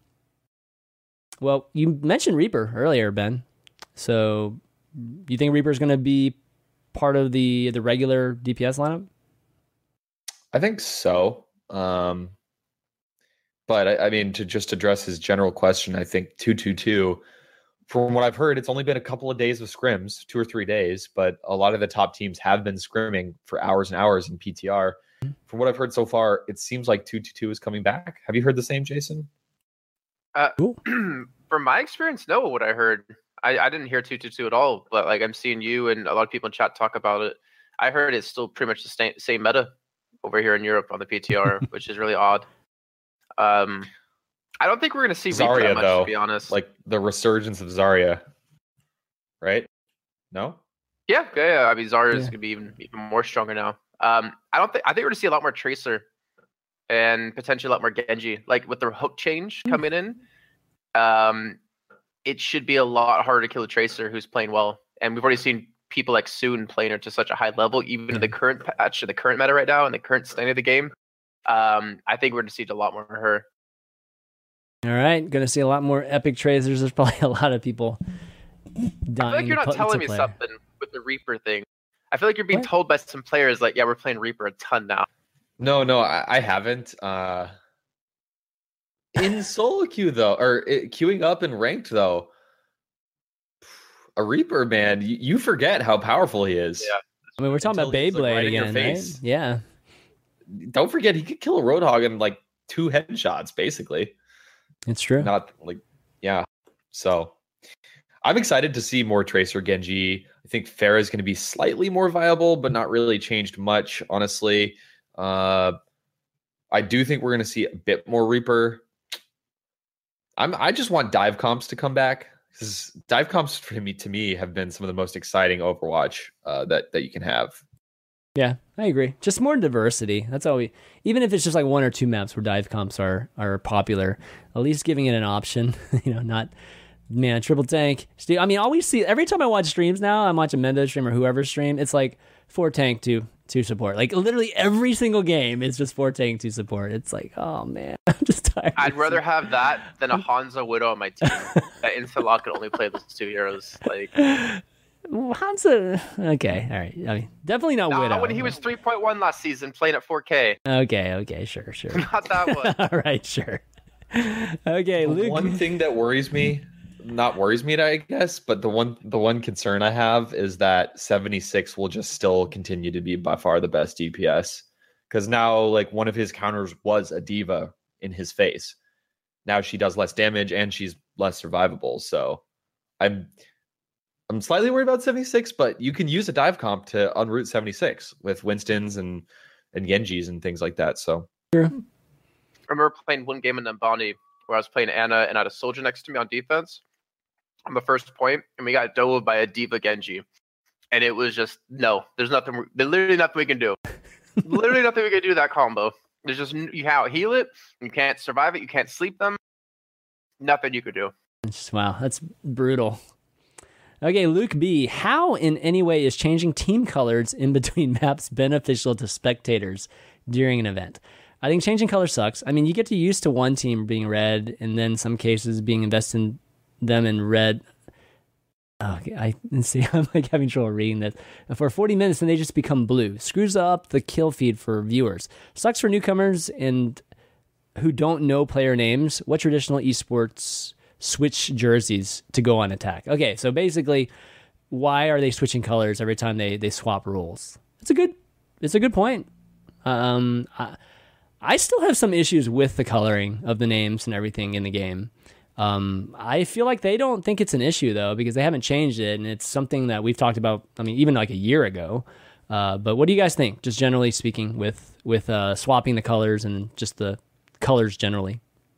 Well, you mentioned Reaper earlier, Ben. So, you think Reaper is going to be part of the the regular D P S lineup? I think so. Um, but I, I mean, to just address his general question, I think two two two. From what I've heard, it's only been a couple of days of scrims, two or three days, but a lot of the top teams have been scrimming for hours and hours in P T R. From what I've heard so far, it seems like two two two is coming back. Have you heard the same, Jason? Uh, Cool. From my experience, no. What I heard, I, I didn't hear two two two at all. But like I'm seeing you and a lot of people in chat talk about it. I heard it's still pretty much the same, same meta over here in Europe on the P T R, which is really odd. Um, I don't think we're gonna see Reaper Zarya, that much, though, to be honest. like the resurgence of Zarya, right? No? yeah, yeah, yeah. I mean, Zarya is Yeah. gonna be even even more stronger now. Um, I don't think I think we're gonna see a lot more Tracer and potentially a lot more Genji. Like with the hook change coming in, um, it should be a lot harder to kill a Tracer who's playing well. And we've already seen people like Soon playing her to such a high level, even in the current patch, the current meta right now, and the current state of the game. Um, I think we're gonna see a lot more of her. All right, going to see a lot more epic tracers. There's probably a lot of people dying. I feel like you're to not put- telling to me play. something with the Reaper thing. I feel like you're being What? told by some players like, yeah, we're playing Reaper a ton now. No, no, I, I haven't. Uh, in solo queue though, or uh, queuing up in ranked though, a Reaper, man, you, you forget how powerful he is. Yeah. I mean, we're talking Until about he's, like, Beyblade right in your again, right? face. Yeah. Don't forget, he could kill a Roadhog in like two headshots, basically. It's true. Not like, yeah. So I'm excited to see more Tracer Genji. I think Pharah is going to be slightly more viable, but not really changed much, honestly. Uh, I do think we're going to see a bit more Reaper. I'm, I just want dive comps to come back, because dive comps for me, to me, have been some of the most exciting Overwatch uh, that, that you can have. Yeah, I agree. Just more diversity. That's all we, even if it's just like one or two maps where dive comps are are popular, at least giving it an option, you know, not, man, triple tank. I mean, all we see, every time I watch streams now, I'm watching Mendo stream or whoever stream, it's like four tank, two, two support. Like literally every single game is just four tank, two support. It's like, oh man, I'm just tired. I'd rather have that than a Hanzo Widow on my team. That Insta-lock could only play those two heroes. Like, Hanzo, okay, all right. I mean, definitely not nah, Widow. when he was three point one last season, playing at four K. Okay, okay, sure, sure. Not that one. All right, sure. Okay, Luke. One thing that worries me, not worries me, I guess, but the one the one concern I have is that seventy-six will just still continue to be by far the best D P S, because now like one of his counters was a diva in his face. Now she does less damage and she's less survivable. So I'm I'm slightly worried about seventy-six, but you can use a dive comp to unroot seventy-six with Winstons and and Genjis and things like that. So sure. I remember playing one game in Nambani where I was playing Ana and I had a soldier next to me on defense on the first point, and we got dove by a diva Genji, and it was just no. There's nothing. There's literally nothing we can do. Literally nothing we can do to that combo. There's just you can't heal it. You can't survive it. You can't sleep them. Nothing you could do. Wow, that's brutal. Okay, Luke B. How in any way is changing team colors in between maps beneficial to spectators during an event? I think changing color sucks. I mean, you get to used to one team being red, and then some cases being invested in them in red. Oh, I see. I'm like having trouble reading this. For forty minutes, then they just become blue. Screws up the kill feed for viewers. Sucks for newcomers and who don't know player names. What traditional esports switch jerseys to go on attack? Okay, so basically, why are they switching colors every time they they swap rules? It's a good, it's a good point. Um, I, I still have some issues with the coloring of the names and everything in the game. Um, I feel like they don't think it's an issue though, because they haven't changed it, and it's something that we've talked about. I mean, even like a year ago. Uh, but what do you guys think, just generally speaking, with with uh, swapping the colors and just the colors generally?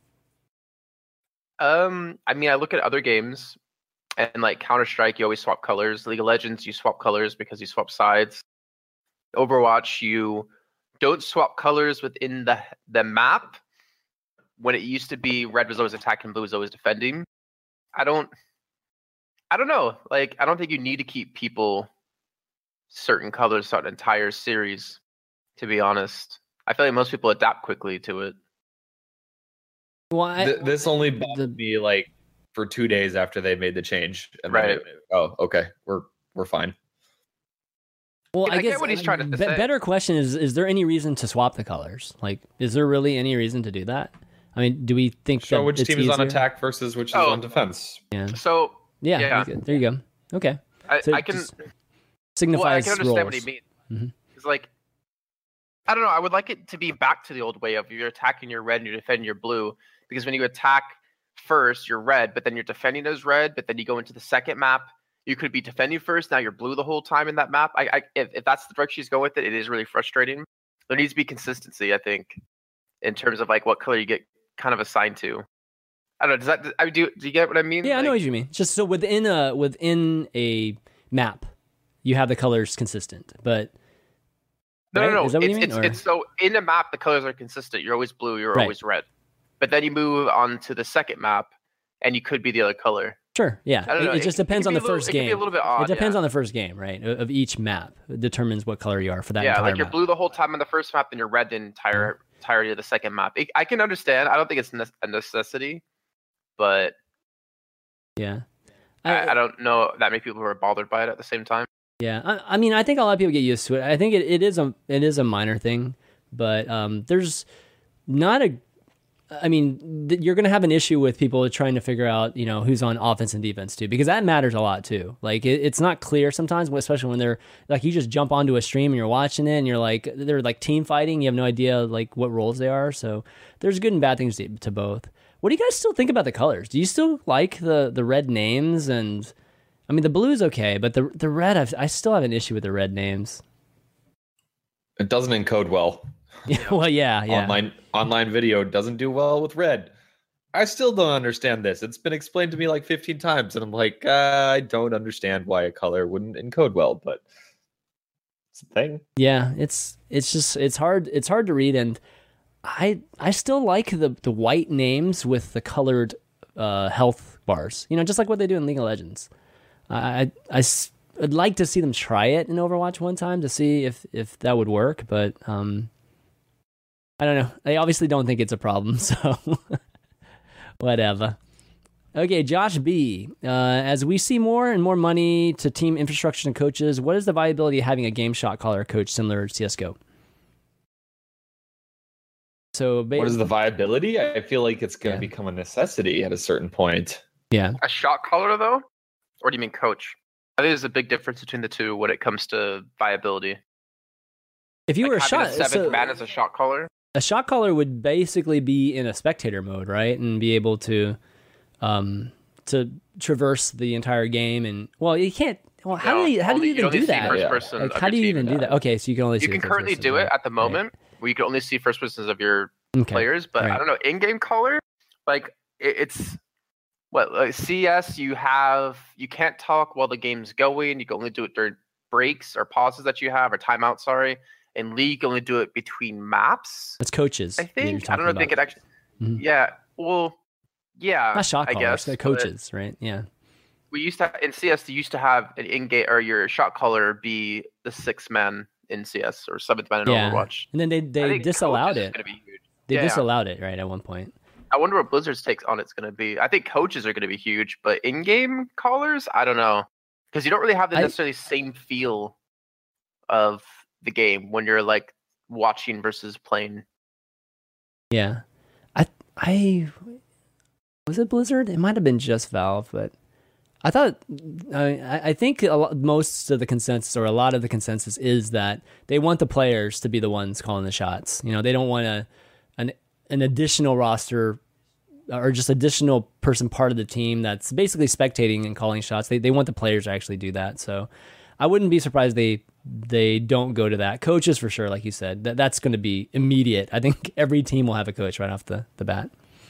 Um, I mean, I look at other games, and like Counter-Strike, you always swap colors. League of Legends, you swap colors because you swap sides. Overwatch, you don't swap colors within the the map. When it used to be red was always attacking, blue was always defending. I don't, I don't know. Like, I don't think you need to keep people certain colors throughout an entire series. To be honest, I feel like most people adapt quickly to it. Well, I, Th- this only bothered me like for two days after they made the change, and then Right. it- oh, okay, we're we're fine. Well, I I get guess what he's trying to be- say. better question is: is there any reason to swap the colors? Like, is there really any reason to do that? I mean, do we think Show that which it's team is on easier? attack versus which is Oh. on defense. Yeah, So yeah, Yeah. okay, there you go. Okay, I, So I it can. just Well, I signifies can understand roles. what he means. Mhm. It's like, I don't know. I would like it to be back to the old way of you're attacking your red and you're defending your blue. Because when you attack first, you're red, but then you're defending as red. But then you go into the second map, you could be defending first. Now you're blue the whole time in that map. I, I if, if that's the direction she's going with it, it is really frustrating. There needs to be consistency, I think, in terms of like what color you get kind of assigned to. I don't know. Does that? I do. Do you get what I mean? Yeah, I know Like, what you mean. Just so within a within a map, you have the colors consistent, but No, right? no, no. Is that what it's, you mean? it's, Or- it's so in a map the colors are consistent. You're always blue. You're Right. always red. But then you move on to the second map, and you could be the other color. Sure, yeah. I don't It, know. it just It- it depends could on be the a little- first it could be game. a little bit odd, it depends yeah. on the first game, right? Of of each map. It determines what color you are for that Yeah, entire like you're map. blue the whole time on the first map, then you're red the entire entirety of the second map. It, I can understand. I don't think it's ne- a necessity, but Yeah. I, I don't know that many people who are bothered by it at the same time. Yeah, I, I mean, I think a lot of people get used to it. I think it, it is a it is a minor thing, but um, there's not a I mean, th- you're going to have an issue with people trying to figure out, you know, who's on offense and defense too, because that matters a lot too. Like it, it's not clear sometimes, especially when they're like, you just jump onto a stream and you're watching it and you're like, they're like team fighting. You have no idea like what roles they are. So there's good and bad things to, to both. What do you guys still think about the colors? Do you still like the, the red names? And I mean, the blue is okay, but the, the red, I've, I still have an issue with the red names. It doesn't encode well. Yeah, well, yeah, yeah. Online online video doesn't do well with red. I still don't understand this. It's been explained to me like fifteen times, and I'm like, uh, I don't understand why a color wouldn't encode well, but it's a thing. Yeah, it's it's just it's hard it's hard to read, and I I still like the the white names with the colored uh, health bars. You know, just like what they do in League of Legends. I I would like to see them try it in Overwatch one time to see if if that would work, but um. I don't know. They obviously don't think it's a problem, so whatever. Okay, Josh B. Uh, as we see more and more money to team infrastructure and coaches, what is the viability of having a game shot caller coach similar to C S G O? So, ba- what is the viability? I feel like it's going to Yeah. become a necessity at a certain point. Yeah. A shot caller, though? Or do you mean coach? I think there's a big difference between the two when it comes to viability. If you Like were a having shot, a seventh so man as a shot caller. a shot caller would basically be in a spectator mode, right, and be able to, um, to traverse the entire game. And well, you can't. Well, how No, do you how only- do you even only do see that? first Yeah. person Like, of how your do you team. even do that? Okay, so you can only see You can the first currently person, do it right? at the moment, where you can only see first persons of your Okay. players. But Right. I don't know, in-game caller, like it, it's what like C S. You have you can't talk while the game's going. You can only do it during breaks or pauses that you have or timeouts. Sorry. In League, you can only do it between maps. That's coaches. I that you're think I talking don't know. I think it about. actually. Mhm. Yeah. Well. Yeah. Not shot I callers, guess they're but coaches, right? Yeah. We used to in C S. They used to have an in-game or your shot caller be the sixth man in C S or seventh man in Yeah. Overwatch. And then they I they think disallowed coaches is it. gonna be huge. They Yeah. disallowed it, right, at one point. I wonder what Blizzard's takes on it's going to be. I think coaches are going to be huge, but in-game callers, I don't know, because you don't really have the I- necessarily same feel of the game when you're like watching versus playing. Yeah. I I was it Blizzard? It might have been just Valve, but I thought I I think a lot, most of the consensus or a lot of the consensus is that they want the players to be the ones calling the shots. You know, they don't want a an an additional roster or just additional person part of the team that's basically spectating and calling shots. They they want the players to actually do that. So I wouldn't be surprised they they don't go to that. Coaches for sure, like you said. That that's going to be immediate. I think every team will have a coach right off the, the bat.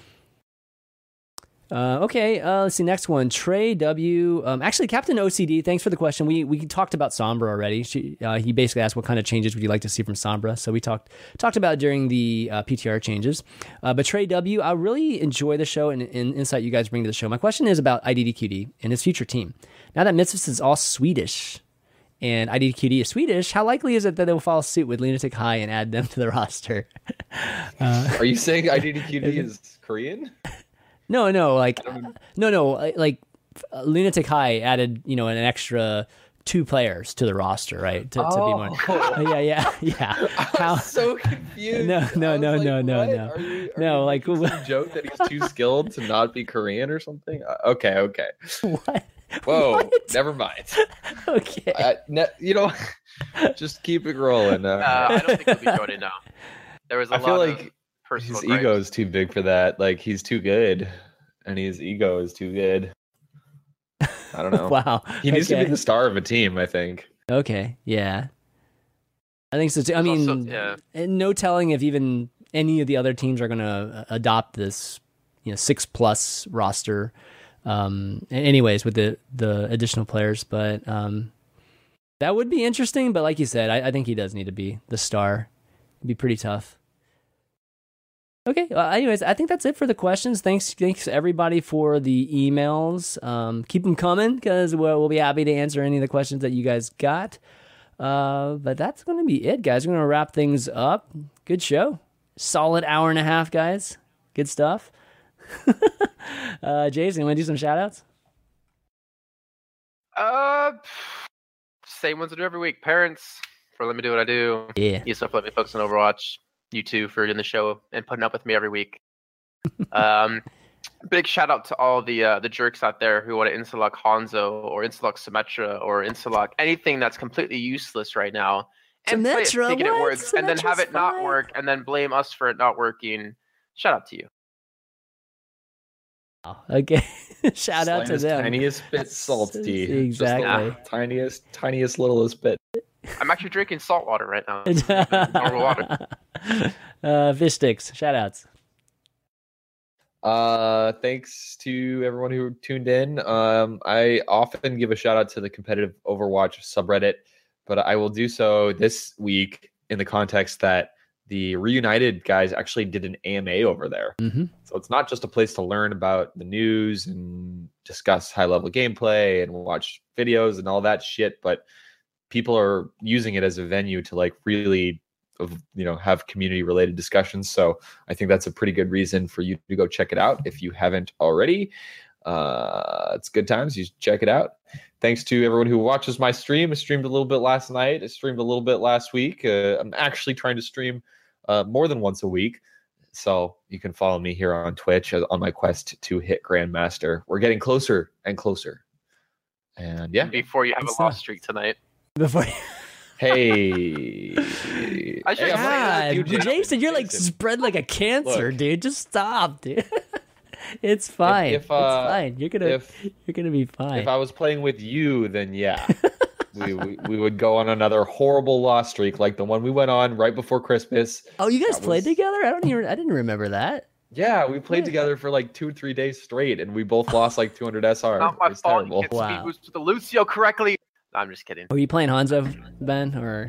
Uh, okay, uh, let's see. Next one, Trey W. Um, actually, Captain O C D. Thanks for the question. We we talked about Sombra already. She, uh, he basically asked what kind of changes would you like to see from Sombra. So we talked talked about it during the uh, P T R changes. Uh, but Trey W. I really enjoy the show and, and insight you guys bring to the show. My question is about I D D Q D and his future team. Now that Misfits is all Swedish and I D D Q D is Swedish, how likely is it that they will follow suit with Lunatic High and add them to the roster? Uh, Are you saying I D D Q D is Korean? No, no, like, no, no, like, uh, Lunatic High added, you know, an extra two players to the roster, right? To, to be more, Oh. yeah, yeah, yeah. I was so confused. No, no, I was no, like, no, no, what? no. Are you, are No, you like, making some joke that he's too skilled to not be Korean or something? Uh, okay, okay. What? Whoa, What? never mind. Okay. I, ne- you know, just keep it rolling. Uh, Uh, I don't think he'll be joining now. There was a I lot feel of like personal his gripes. ego is too big for that. Like he's too good, and his ego is too good. I don't know. Wow. He needs to Okay. be the star of a team. I think. Okay, yeah. I think so too. I There's mean, also- yeah. and no telling if even any of the other teams are going to adopt this, you know, six plus roster. Um, anyways, with the the additional players, but um, that would be interesting. But like you said, I, I think he does need to be the star. It'd be pretty tough. Okay. Well, anyways, I think that's it for the questions. Thanks, thanks everybody for the emails. Um, keep them coming because we'll, we'll be happy to answer any of the questions that you guys got. Uh, but that's going to be it, guys. We're going to wrap things up. Good show. Solid hour and a half, guys. Good stuff. uh, Jason, you want to do some shout outs? Uh, same ones I do every week. Parents for letting me do what I do. Yeah. You stuff let me focus on Overwatch. You two for doing the show and putting up with me every week. Um, big shout out to all the uh, the jerks out there who want to instalock Hanzo or instalock Symmetra or instalock anything that's completely useless right now. And play it Symmetra, thinking it what? works, and then have Symmetra's it not fine. work, and then blame us for it not working. Shout out to you. Okay. Shout out to Slightest, them. Tiniest bit salty. Exactly. Just the tiniest, tiniest, littlest bit. I'm actually drinking salt water right now. Normal water. uh, fish sticks. Shout outs. Uh, thanks to everyone who tuned in. Um, I often give a shout out to the competitive Overwatch subreddit, but I will do so this week in the context that the Reunited guys actually did an A M A over there. Mm-hmm. So it's not just a place to learn about the news and discuss high level gameplay and watch videos and all that shit, but people are using it as a venue to like really, you know, have community related discussions. So I think that's a pretty good reason for you to go check it out if you haven't already. Uh, it's good times. You should check it out. Thanks to everyone who watches my stream. I streamed a little bit last night. I streamed a little bit last week. Uh, I'm actually trying to stream uh, more than once a week. So you can follow me here on Twitch on my quest to hit Grandmaster. We're getting closer and closer. And yeah. Before you have Good a stuff. lost streak tonight. Before Hey. I should Hey, I'm God, like, dude, Jason, you're like Jason. spread like a cancer, Look. dude. Just stop, dude. It's fine. if, uh, it's fine. You're gonna if- you're gonna be fine. If I was playing with you, then yeah. we, we we would go on another horrible loss streak like the one we went on right before Christmas. oh, you guys that played was- together? I don't even. I didn't remember that. Yeah, we played Yeah. together for like two or three days straight, and we both lost like two hundred S R. Not my It's fault. terrible. You can't Wow. speed boost with the Lucio correctly. No, I'm just kidding. Were you playing Hanzo, Ben, or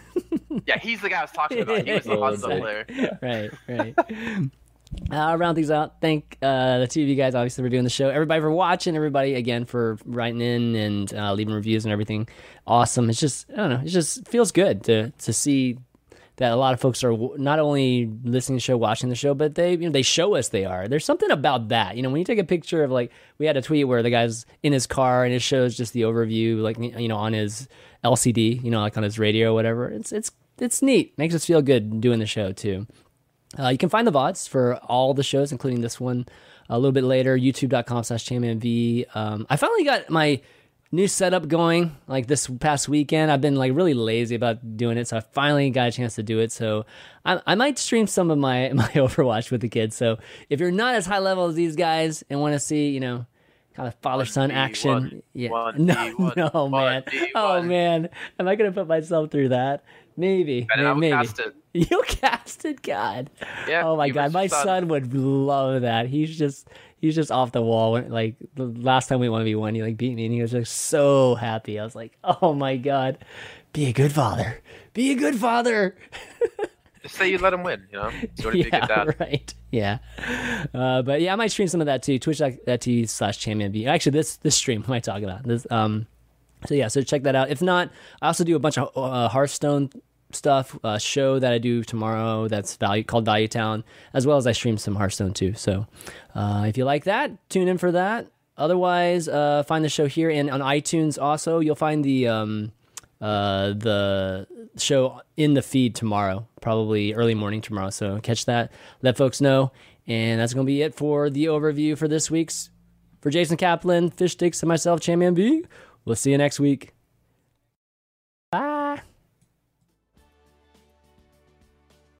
Yeah, he's the guy I was talking about. He was the Yeah, Hanzo exactly. player. right, right. I'll round things out. Thank uh, the two of you guys, obviously, for doing the show. Everybody for watching. Everybody, again, for writing in and uh, leaving reviews and everything. Awesome. It's just, I don't know, it just feels good to to see that a lot of folks are w- not only listening to the show, watching the show, but they you know they show us they are. There's something about that. You know, when you take a picture of, like, we had a tweet where the guy's in his car and it shows just the overview, like, you know, on his L C D, you know, like on his radio or whatever. It's it's it's neat. Makes us feel good doing the show too. Uh, you can find the V O Ds for all the shows, including this one, a little bit later. YouTube.com slash ChampionV. Um, I finally got my new setup going, like this past weekend. I've been like really lazy about doing it, so I finally got a chance to do it. So I, I might stream some of my my Overwatch with the kids. So if you're not as high level as these guys and want to see, you know, kind of father son one v action, one, yeah, one no, v one, no, one man, v oh one. man, am I gonna put myself through that? Maybe, And I maybe. would cast it. You casted, God. Yeah. Oh my you God, versus my Sun. son would love that. He's just he's just off the wall. When, like the last time we one v one, he like beat me, and he was just so happy. I was like, oh my God, be a good father. Be a good father. Just say you let him win, you know? Sort of be a good Yeah, dad. right. Yeah. Uh, but yeah, I might stream some of that too. Twitch.tv slash ChampionV. Actually, this this stream I might talk about this. Um, so yeah, so check that out. If not, I also do a bunch of uh, Hearthstone stuff, uh, show that I do tomorrow that's value called Value Town, as well as I stream some Hearthstone too. So uh, if you like that, tune in for that. Otherwise, uh, find the show here and on iTunes. Also, you'll find the um, uh, the show in the feed tomorrow, probably early morning tomorrow. So catch that, let folks know, and that's gonna be it for the overview for this week's. For Jason Kaplan, Fish Sticks, and myself, ChampionV. We'll see you next week. Bye.